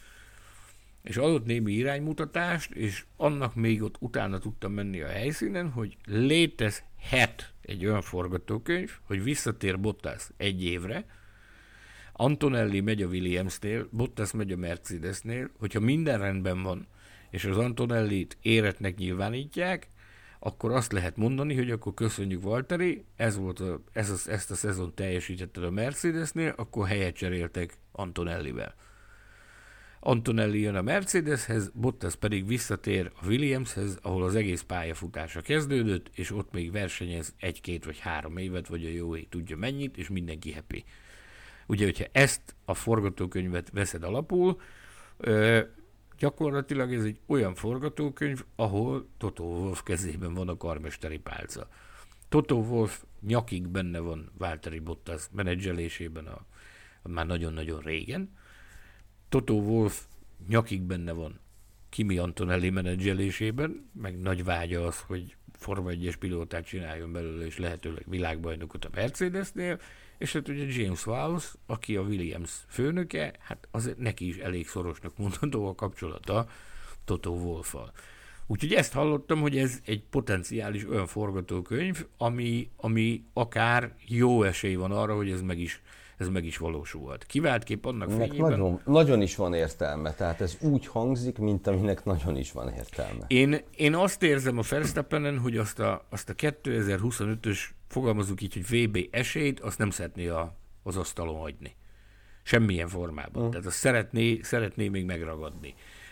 És adott némi iránymutatást, és annak még ott utána tudtam menni a helyszínen, hogy létezhet egy olyan forgatókönyv, hogy visszatér Bottas egy évre, Antonelli megy a Williamsnél, Bottas megy a Mercedesnél, hogyha minden rendben van, és az Antonellit éretnek nyilvánítják, akkor azt lehet mondani, hogy akkor köszönjük Valtteri, ezt a szezon teljesítetted a Mercedesnél, akkor helyet cseréltek Antonellivel. Antonelli jön a Mercedeshez, Bottas pedig visszatér a Williamshez, ahol az egész pályafutása kezdődött, és ott még versenyez 1-2 vagy 3 évet, vagy a jó ég tudja mennyit, és mindenki happy. Ugye, hogyha ezt a forgatókönyvet veszed alapul, gyakorlatilag ez egy olyan forgatókönyv, ahol Toto Wolff kezében van a karmesteri pálca. Toto Wolff nyakig benne van Valtteri Bottas menedzselésében már nagyon-nagyon régen. Toto Wolff nyakig benne van Kimi Antonelli menedzselésében, meg nagy vágya az, hogy Forma 1-es pilótát csináljon belőle, és lehetőleg világbajnokot a Mercedesnél, és hát ugye James Vowles, aki a Williams főnöke, hát az neki is elég szorosnak mondható a kapcsolata Toto Wolffal. Úgyhogy ezt hallottam, hogy ez egy potenciális olyan forgatókönyv, ami akár jó esély van arra, hogy ez meg is valósulhat. Kiváltképp annak fényében... Nagyon is van értelme, tehát ez úgy hangzik, mint aminek nagyon is van értelme. Én azt érzem a Verstappenen, hogy azt a 2025-ös, fogalmazunk így, hogy VB esélyt, azt nem szeretné az asztalon hagyni. Semmilyen formában. Tehát azt szeretné még megragadni.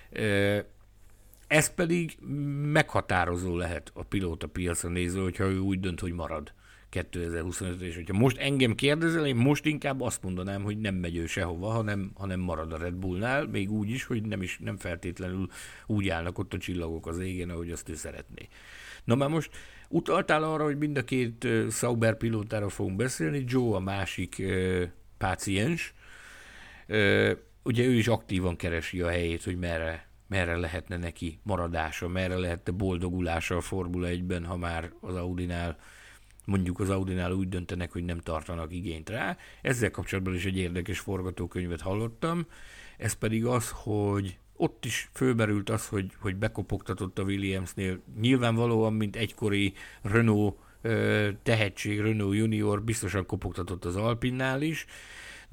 Ez pedig meghatározó lehet a pilóta piacra nézve, hogyha ő úgy dönt, hogy marad 2025, és hogyha most engem kérdezel, én most inkább azt mondanám, hogy nem megy ő sehova, hanem marad a Red Bullnál, még úgy is, hogy nem feltétlenül úgy állnak ott a csillagok az égen, ahogy azt ő szeretné. Na már most utaltál arra, hogy mind a két Sauber pilótára fogunk beszélni, Joe a másik páciens, ugye ő is aktívan keresi a helyét, hogy merre lehetne neki maradása, merre lehetne boldogulása a Formula 1-ben, ha már az Audinál úgy döntenek, hogy nem tartanak igényt rá. Ezzel kapcsolatban is egy érdekes forgatókönyvet hallottam, ez pedig az, hogy ott is fölmerült az, hogy bekopogtatott a Williamsnél. Nyilvánvalóan, mint egykori Renault tehetség, Renault junior, biztosan kopogtatott az Alpinnál is.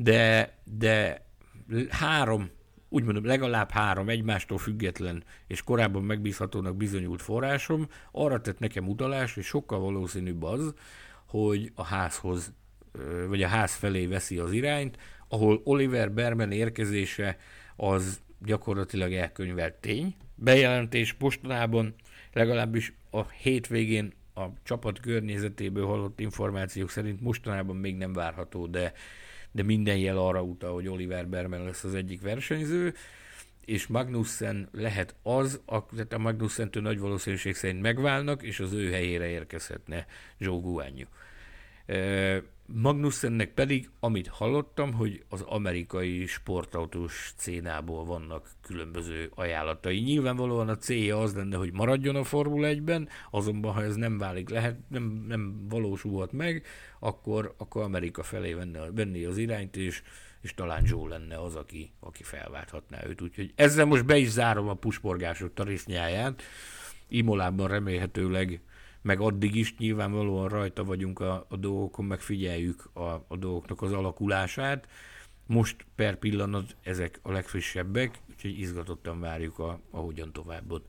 de úgy mondom, legalább 3 egymástól független és korábban megbízhatónak bizonyult forrásom arra tett nekem utalást, és sokkal valószínűbb az, hogy a házhoz, vagy a ház felé veszi az irányt, ahol Oliver Berman érkezése az gyakorlatilag elkönyvelt tény. Bejelentés mostanában, legalábbis a hétvégén a csapat környezetéből hallott információk szerint mostanában még nem várható, de minden jel arra utal, hogy Oliver Berman lesz az egyik versenyző, és Magnussen lehet tehát a Magnussentől nagy valószínűség szerint megválnak, és az ő helyére érkezhetne Zhou Guanyu. Magnussennek pedig, amit hallottam, hogy az amerikai sportautós szcénából vannak különböző ajánlatai. Nyilvánvalóan a célja az lenne, hogy maradjon a Formula 1-ben, azonban ha ez nem válik nem valósulhat meg, akkor Amerika felé venni az irányt, és talán Joe lenne az, aki felválthatná őt. Úgyhogy ezzel most be is zárom a pusporgások tarisznyáját. Imolában remélhetőleg meg addig is nyilvánvalóan rajta vagyunk a dolgokon, meg figyeljük a dolgoknak az alakulását. Most per pillanat ezek a legfrissebbek, úgyhogy izgatottan várjuk ahogyan továbbod.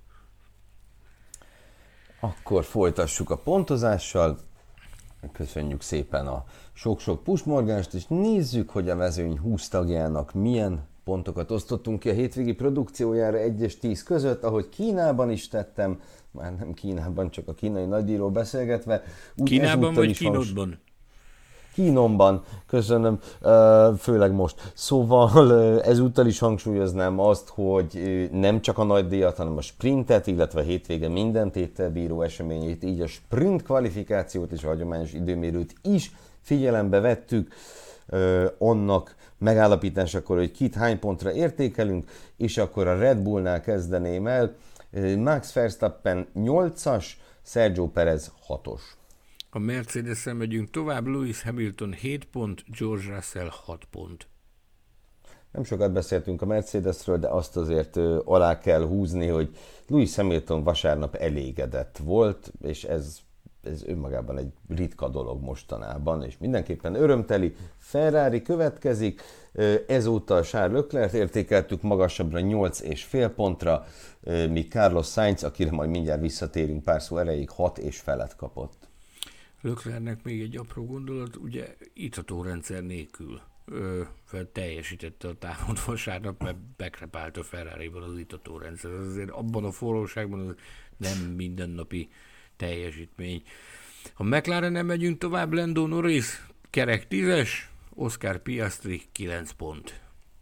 Akkor folytassuk a pontozással. Köszönjük szépen a sok-sok pushmorgást, és nézzük, hogy a mezőny 20 tagjának milyen pontokat osztottunk ki a hétvégi produkciójára 1 és 10 között, ahogy Kínában is tettem, már nem Kínában, csak a kínai nagydíjról beszélgetve. Kínában vagy Kínodban? Kínomban, köszönöm, főleg most. Szóval ezúttal is hangsúlyoznám azt, hogy nem csak a nagydíjat, hanem a sprintet, illetve a hétvége minden téttel bíró eseményét, így a sprint kvalifikációt és a hagyományos időmérőt is figyelembe vettük, annak megállapításakor, hogy kit hány pontra értékelünk, és akkor a Red Bullnál kezdeném el. Max Verstappen 8-as, Sergio Perez 6-os. A Mercedes-en megyünk tovább, Lewis Hamilton 7 pont, George Russell 6 pont. Nem sokat beszéltünk a Mercedesről, de azt azért alá kell húzni, hogy Lewis Hamilton vasárnap elégedett volt, és ez önmagában egy ritka dolog mostanában, és mindenképpen örömteli. Ferrari következik, ezúttal Charles Leclerc értékeltük magasabbra 8,5 pontra, míg Carlos Sainz, akire majd mindjárt visszatérünk pár szó erejéig, 6,5 kapott. Leclercnek még egy apró gondolat, ugye ittatórendszer nélkül teljesítette a távot vasárnap, mert bekrepált a Ferrariban az ittatórendszer. Ez azért abban a forróságban az nem mindennapi teljesítmény. Ha McLaren-en megyünk tovább, Lando Norris kerek 10-es, Oscar Piastri 9 pont.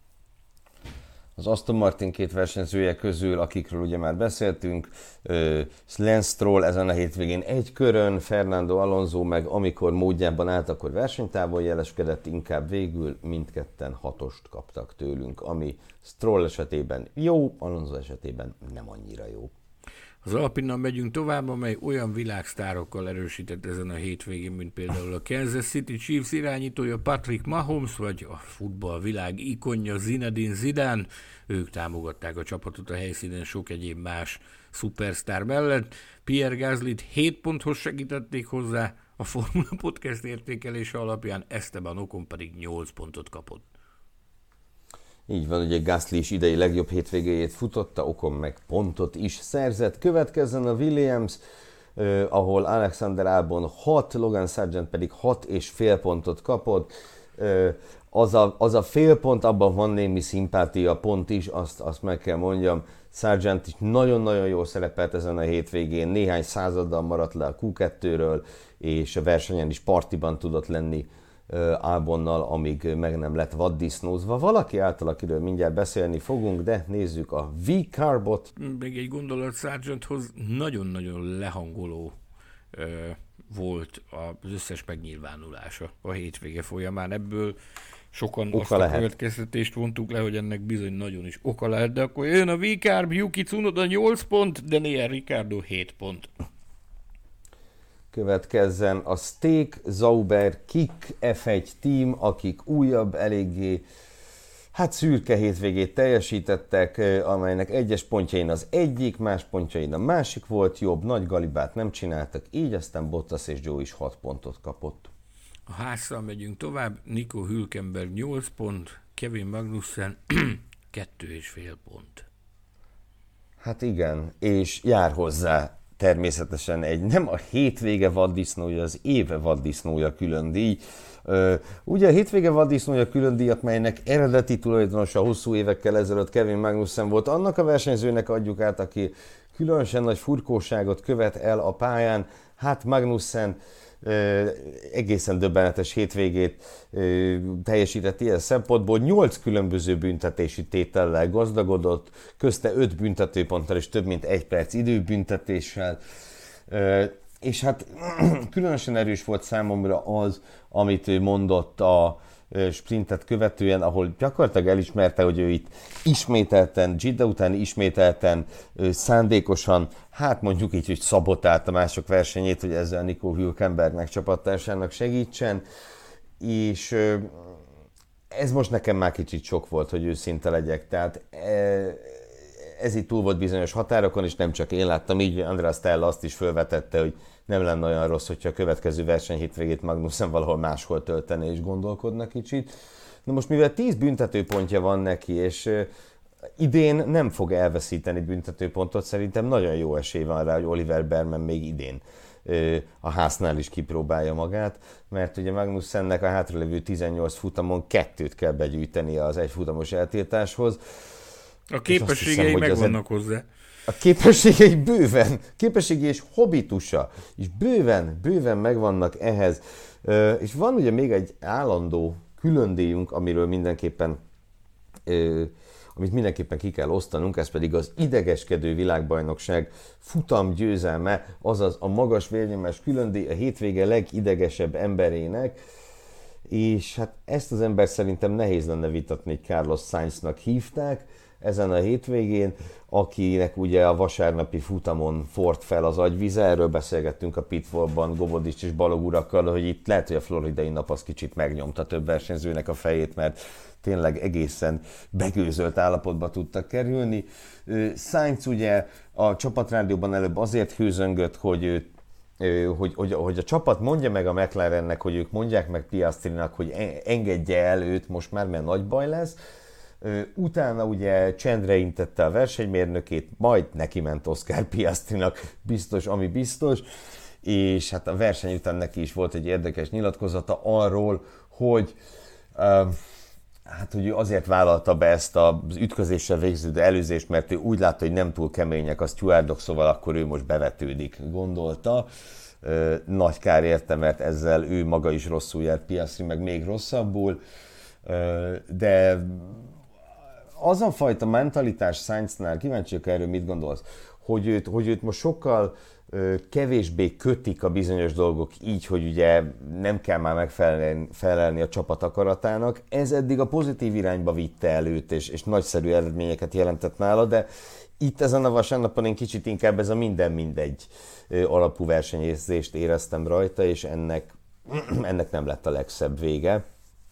Az Aston Martin 2 versenyzője közül, akikről ugye már beszéltünk, Lance Stroll ezen a hétvégén 1 körön, Fernando Alonso meg amikor módjában állt, akkor versenytávol jeleskedett, inkább végül mindketten 6-ost kaptak tőlünk, ami Stroll esetében jó, Alonso esetében nem annyira jó. Az Alpinnal megyünk tovább, amely olyan világsztárokkal erősített ezen a hétvégén, mint például a Kansas City Chiefs irányítója Patrick Mahomes, vagy a futballvilág ikonja Zinedine Zidane. Ők támogatták a csapatot a helyszínen sok egyéb más szupersztár mellett. Pierre Gaslyt 7 ponthoz segítették hozzá a Formula Podcast értékelése alapján, Esteban Ocon pedig 8 pontot kapott. Így van, ugye Gasly is idei legjobb hétvégéjét futotta, Ocon meg pontot is szerzett. Következzen a Williams, ahol Alexander Albon 6, Logan Sargent pedig 6,5 pontot kapott. Az a fél pont, abban van némi szimpátia pont is, azt meg kell mondjam. Sargent is nagyon-nagyon jól szerepelt ezen a hétvégén, néhány századdal maradt le a Q2-ről, és a versenyen is partiban tudott lenni Albonnal, amíg meg nem lett vaddisznózva. Valaki által, akiről mindjárt beszélni fogunk, de nézzük a V-Carbot. Még egy gondolat Sargenthoz, nagyon-nagyon lehangoló volt az összes megnyilvánulása a hétvége folyamán. Ebből sokan azt a következtetést vontuk le, hogy ennek bizony nagyon is oka lehet, de akkor jön a V-Carb, Yuki Tsunoda 8 pont, Daniel Ricciardo 7 pont. Következzen a Steak Sauber Kick F1 team, akik újabb, eléggé szürke hétvégét teljesítettek, amelynek egyes pontjain az egyik, más pontjain a másik volt jobb, nagy galibát nem csináltak, így aztán Bottas és Joe is 6 pontot kapott. A Haasszal megyünk tovább, Nico Hülkenberg 8 pont, Kevin Magnussen 2,5 pont. Hát igen, és jár hozzá természetesen nem a hétvége vaddisznója, az éve vaddisznója külön díj. Ugye a hétvége vaddisznója külön díjat, melynek eredeti tulajdonosa hosszú évekkel ezelőtt Kevin Magnussen volt, annak a versenyzőnek adjuk át, aki különösen nagy furkóságot követ el a pályán. Hát Magnussen egészen döbbenetes hétvégét teljesített ilyen szempontból, 8 különböző büntetési tétellel gazdagodott, közte 5 büntetőponttal és több mint 1 perc időbüntetéssel, és hát különösen erős volt számomra az, amit ő mondott a sprintet követően, ahol gyakorlatilag elismerte, hogy ő itt ismételten, Jeddah után ismételten, szándékosan, hát mondjuk így, hogy szabotálta mások versenyét, hogy ezzel Nico Hülkenbergnek csapattársának segítsen, és ez most nekem már kicsit sok volt, hogy őszinte legyek, tehát ez itt túl volt bizonyos határokon, és nem csak én láttam, így Andrea Stella azt is felvetette, hogy nem lenne olyan rossz, hogyha a következő verseny hétvégét Magnussen valahol máshol tölteni és gondolkodna kicsit. Na most mivel 10 büntetőpontja van neki, és idén nem fog elveszíteni büntetőpontot, szerintem nagyon jó esély van rá, hogy Oliver Bearman még idén a Haasnál is kipróbálja magát, mert ugye Magnussennek a hátralévő 18 futamon 2-t kell begyűjteni az egyfutamos eltiltáshoz. A képességei megvannak hozzá. A képességei és hobbitusa is bőven megvannak ehhez. És van ugye még egy állandó különdíjunk, amiről amit mindenképpen ki kell osztanunk, ez pedig az idegeskedő világbajnokság futamgyőzelme, azaz a magas vérnyomás különdíj a hétvége legidegesebb emberének, és hát ezt az ember szerintem nehéz lenne vitatni, hogy Carlos Sainznak hívták ezen a hétvégén, akinek ugye a vasárnapi futamon forrt fel az agyvize, erről beszélgettünk a Pitfallban Gobodics és Balog urakkal, hogy itt lehet, hogy a floridai nap az kicsit megnyomta több versenyzőnek a fejét, mert tényleg egészen begőzölt állapotba tudtak kerülni. Sainz ugye a csapatrádióban előbb azért hőzöngött, hogy a csapat mondja meg a McLarennek, hogy ők mondják meg Piastrinak, hogy engedje el őt most már, mert nagy baj lesz. Utána ugye csendre intette a versenymérnökét, majd neki ment Oscar Piastrinak, biztos, ami biztos, és hát a verseny után neki is volt egy érdekes nyilatkozata arról, hogy hogy ő azért vállalta be ezt az ütközéssel végződő előzést, mert ő úgy látta, hogy nem túl kemények a stewardok, szóval akkor ő most bevetődik, gondolta. Nagy kár érte, mert ezzel ő maga is rosszul járt, Piastri meg még rosszabbul, de az a fajta mentalitás Sainznál, kíváncsiak erről mit gondolsz, hogy őt most sokkal kevésbé kötik a bizonyos dolgok így, hogy ugye nem kell már megfelelni a csapat akaratának. Ez eddig a pozitív irányba vitte el őt, és nagyszerű eredményeket jelentett nála, de itt ezen a vasárnapon én kicsit inkább ez a minden mindegy alapú versenyérzést éreztem rajta, és ennek nem lett a legszebb vége.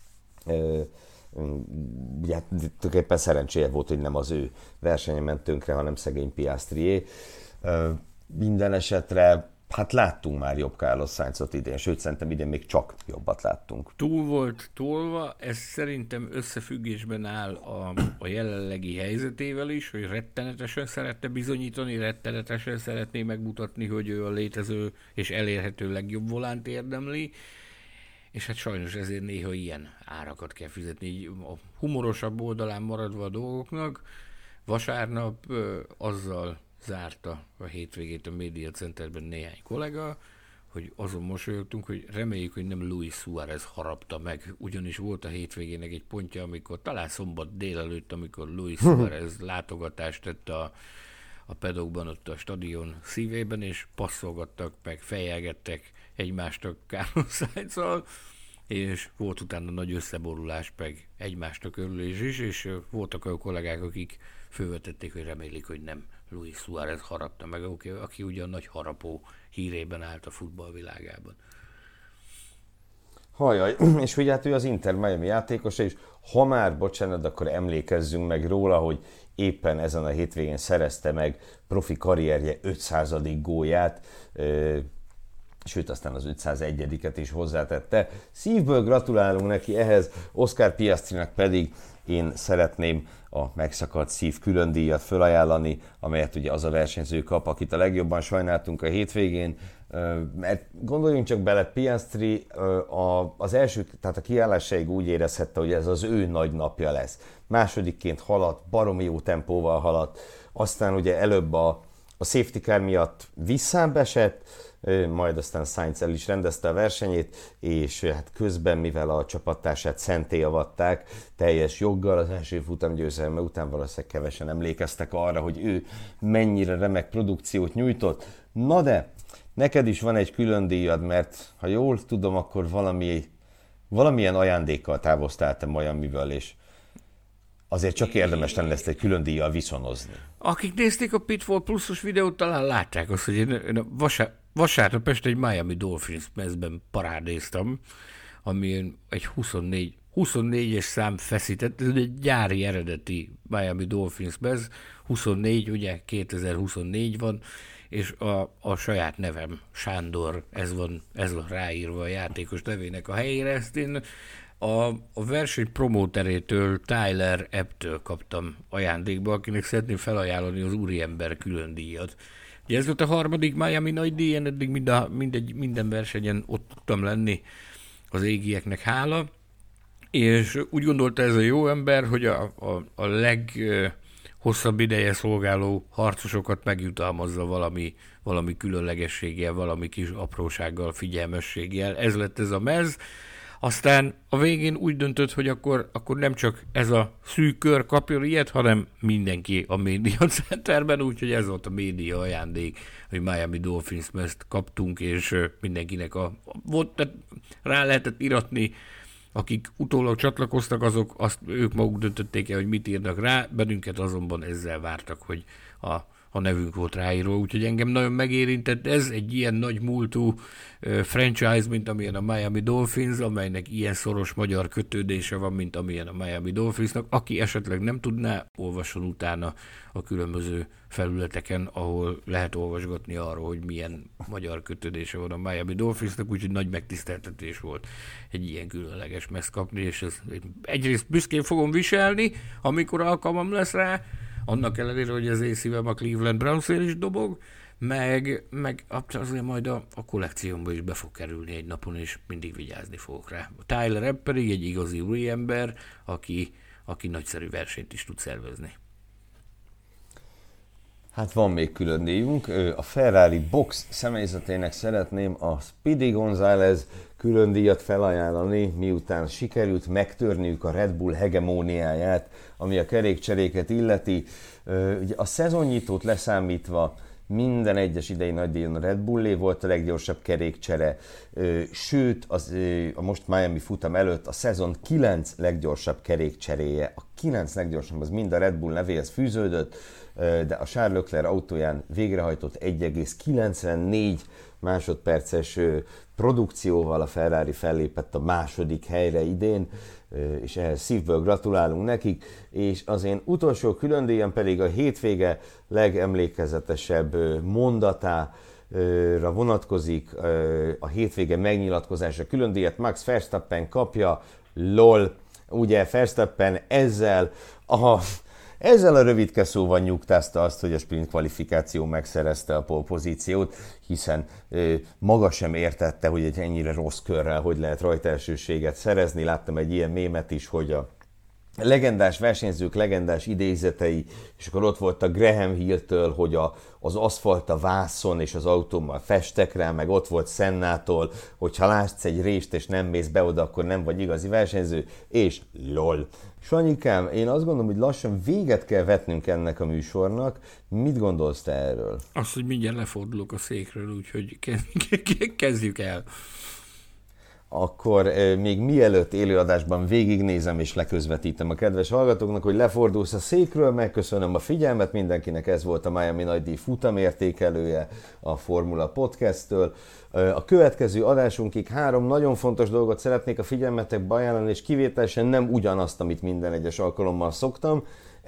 Ugye tulajdonképpen szerencséje volt, hogy nem az ő versenye ment tönkre, hanem szegény Piastrié. Minden esetre, hát láttunk már jobb Carlos Sainzot idén, sőt szerintem idén még csak jobbat láttunk. Túl volt tolva, ez szerintem összefüggésben áll a jelenlegi helyzetével is, hogy rettenetesen szerette bizonyítani, rettenetesen szeretné megmutatni, hogy ő a létező és elérhető legjobb volánt érdemli, és hát sajnos ezért néha ilyen árakat kell fizetni, így a humorosabb oldalán maradva a dolgoknak. Vasárnap azzal zárta a hétvégét a Media Centerben néhány kollega, hogy azon mosolyogtunk, hogy reméljük, hogy nem Luis Suárez harapta meg, ugyanis volt a hétvégének egy pontja, amikor talán szombat délelőtt, amikor Luis Suárez látogatást tett a pedokban, ott a stadion szívében, és passzolgattak meg, fejelgettek egymástak Carlos Sainzzal, és volt utána nagy összeborulás, meg egymástak örülés is, és voltak olyan kollégák, akik fölvetették, hogy remélik, hogy nem Luis Suárez harapta meg, aki ugye a nagy harapó hírében állt a futballvilágában. Hajjaj, és hogy hát ő az Inter Miami játékosa, és ha már, bocsánat, akkor emlékezzünk meg róla, hogy éppen ezen a hétvégén szerezte meg profi karrierje 500. gólját, sőt aztán az 501-et is hozzátette. Szívből gratulálunk neki ehhez, Oscar Piastrinak pedig én szeretném a megszakadt szív külön díjat fölajánlani, amelyet ugye az a versenyző kap, akit a legjobban sajnáltunk a hétvégén, mert gondoljunk csak bele, Piastri az első, tehát a kiállásáig úgy érezhette, hogy ez az ő nagy napja lesz. Másodikként haladt, baromi jó tempóval haladt, aztán ugye előbb a safety car miatt visszább esett, majd aztán Sainz el is rendezte a versenyét, és hát közben, mivel a csapattársát szenté avatták, teljes joggal az első futamgyőzelme után valószínűleg kevesen emlékeztek arra, hogy ő mennyire remek produkciót nyújtott. Na de, neked is van egy külön díjad, mert ha jól tudom, akkor valamilyen ajándékkal távoztál te Miamiből, és azért csak érdemes lenne ezt egy külön díjjal viszonozni. Akik nézték a Pitfall Plusos videót, talán látták azt, hogy én vasárnap este egy Miami Dolphins mezben parádéztam, ami egy 24-es szám feszített, ez egy gyári eredeti Miami Dolphins mez, 24, ugye 2024 van, és a saját nevem, Sándor, ez van ráírva a játékos nevének a helyére. Ezt én a verseny promóterétől, Tyler Epp-től kaptam ajándékba, akinek szeretném felajánlani az úriember külön díjat. Ugye ez volt a harmadik Miami nagy díj, én eddig minden versenyen ott tudtam lenni, az égieknek hála, és úgy gondolta ez a jó ember, hogy a leghosszabb ideje szolgáló harcosokat megjutalmazza valami különlegességgel, valami kis aprósággal, figyelmességgel. Ez lett ez a mez. Aztán a végén úgy döntött, hogy akkor nem csak ez a szűk kör kapjon ilyet, hanem mindenki a média centerben, úgyhogy ez volt a média ajándék, hogy Miami Dolphins mezt kaptunk, és mindenkinek tehát rá lehetett iratni, akik utólag csatlakoztak, ők maguk döntötték el, hogy mit írnak rá, bennünket azonban ezzel vártak, hogy a nevünk volt ráírva, úgyhogy engem nagyon megérintett ez, egy ilyen nagy múltú franchise, mint amilyen a Miami Dolphins, amelynek ilyen szoros magyar kötődése van, mint amilyen a Miami Dolphinsnak. Aki esetleg nem tudná, olvasson utána a különböző felületeken, ahol lehet olvasgatni arról, hogy milyen magyar kötődése van a Miami Dolphinsnak, úgyhogy nagy megtiszteltetés volt egy ilyen különleges mezt kapni, és ez egyrészt büszkén fogom viselni, amikor alkalmam lesz rá, annak ellenére, hogy az én szívem a Cleveland Brownsért is dobog, meg azért majd a kollekciómba is be fog kerülni egy napon, és mindig vigyázni fogok rá. A Tyler Epp pedig egy igazi úri ember, aki nagyszerű versenyt is tud szervezni. Hát van még külön díjunk. A Ferrari box személyzetének szeretném a Speedy González külön díjat felajánlani, miután sikerült megtörniük a Red Bull hegemóniáját, ami a kerékcseréket illeti. Ugye a szezonnyitót leszámítva minden egyes idei nagydíjon a Red Bullé volt a leggyorsabb kerékcsere, sőt a most Miami futam előtt a szezon 9 leggyorsabb kerékcseréje, a 9 leggyorsabb az mind a Red Bull nevéhez fűződött, de a Charles Leclerc autóján végrehajtott 1,94 másodperces produkcióval a Ferrari fellépett a második helyre idén, és ehhez szívből gratulálunk nekik, és az én utolsó különdíjam pedig a hétvége legemlékezetesebb mondatára vonatkozik, a hétvége megnyilatkozása különdíjat Max Verstappen kapja, lol, ugye Verstappen ezzel a rövidke szóval nyugtázta azt, hogy a sprint kvalifikáció megszerezte a pole pozíciót, hiszen maga sem értette, hogy egy ennyire rossz körrel hogy lehet rajtaelsőséget szerezni. Láttam egy ilyen mémet is, hogy a legendás versenyzők legendás idézetei, és akkor ott volt a Graham Hill-től, hogy az aszfalt a vászon és az autómmal festek rá, meg ott volt Sennától, hogy ha látsz egy rést és nem mész be oda, akkor nem vagy igazi versenyző, és lol. Sanyikám, én azt gondolom, hogy lassan véget kell vetnünk ennek a műsornak. Mit gondolsz te erről? Azt, hogy mindjárt lefordulok a székről, úgyhogy kezdjük el. Akkor még mielőtt élőadásban végignézem és leközvetítem a kedves hallgatóknak, hogy lefordulsz a székről, megköszönöm a figyelmet, mindenkinek ez volt a Miami nagydíj futamértékelője a Formula Podcast-től. A következő adásunkig 3 nagyon fontos dolgot szeretnék a figyelmetekbe ajánlani, és kivételesen nem ugyanazt, amit minden egyes alkalommal szoktam.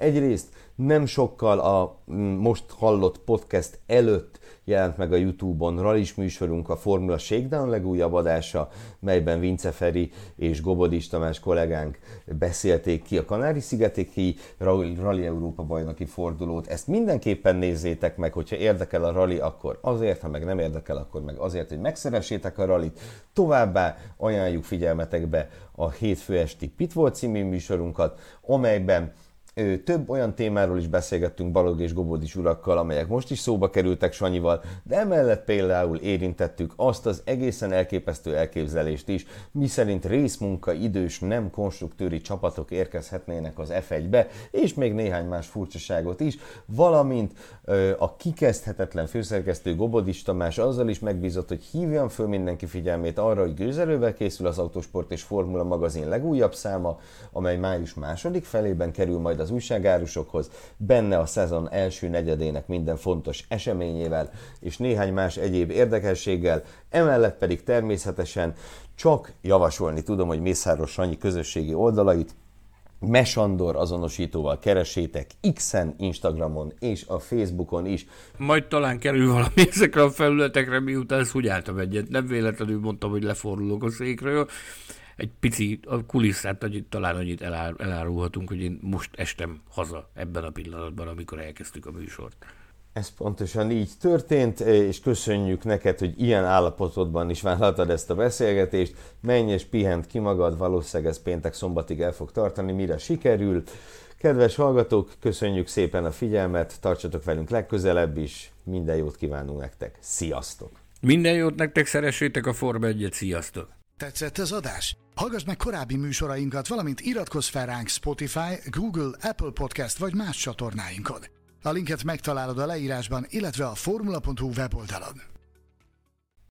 Egyrészt nem sokkal a most hallott podcast előtt jelent meg a YouTube-on rallis műsorunk, a Formula Shakedown legújabb adása, melyben Vince Feri és Gobodis Tamás kollégánk beszélték ki a Kanári-szigeteki Rally Európa bajnoki fordulót. Ezt mindenképpen nézzétek meg, hogyha érdekel a rally, akkor azért, ha meg nem érdekel, akkor meg azért, hogy megszeressétek a rallyt. Továbbá ajánljuk figyelmetekbe a hétfő esti Pitvolt című műsorunkat, amelyben több olyan témáról is beszélgettünk Balog és Gobodis urakkal, amelyek most is szóba kerültek Sanyival, de emellett például érintettük azt az egészen elképesztő elképzelést is, miszerint részmunka idős nem konstruktőri csapatok érkezhetnének az F1-be, és még néhány más furcsaságot is, valamint a kikezdhetetlen főszerkesztő Gobodis Tamás azzal is megbízott, hogy hívjam föl mindenki figyelmét arra, hogy gőzerővel készül az Autosport és Formula magazin legújabb száma, amely május második felében kerül majd az újságárusokhoz, benne a szezon első negyedének minden fontos eseményével és néhány más egyéb érdekességgel, emellett pedig természetesen csak javasolni tudom, hogy Mészáros Sanyi közösségi oldalait Mesandor azonosítóval keressétek X-en, Instagramon és a Facebookon is. Majd talán kerül valami ezekre a felületekre, miután ezt úgy álltam egyet. Nem véletlenül mondtam, hogy lefordulok a székről. Egy pici kulisszát talán annyit elárulhatunk, hogy én most estem haza ebben a pillanatban, amikor elkezdtük a műsort. Ez pontosan így történt, és köszönjük neked, hogy ilyen állapotodban is vállaltad ezt a beszélgetést. Menj és pihent ki magad, valószínűleg ez péntek-szombatig el fog tartani, mire sikerül. Kedves hallgatók, köszönjük szépen a figyelmet, tartsatok velünk legközelebb is, minden jót kívánunk nektek, sziasztok! Minden jót nektek, szeressétek a Forma 1-et, sziasztok! Tetszett az adás? Hallgass meg korábbi műsorainkat, valamint iratkozz fel ránk Spotify, Google, Apple Podcast vagy más csatornáinkon. A linket megtalálod a leírásban, illetve a formula.hu weboldalon.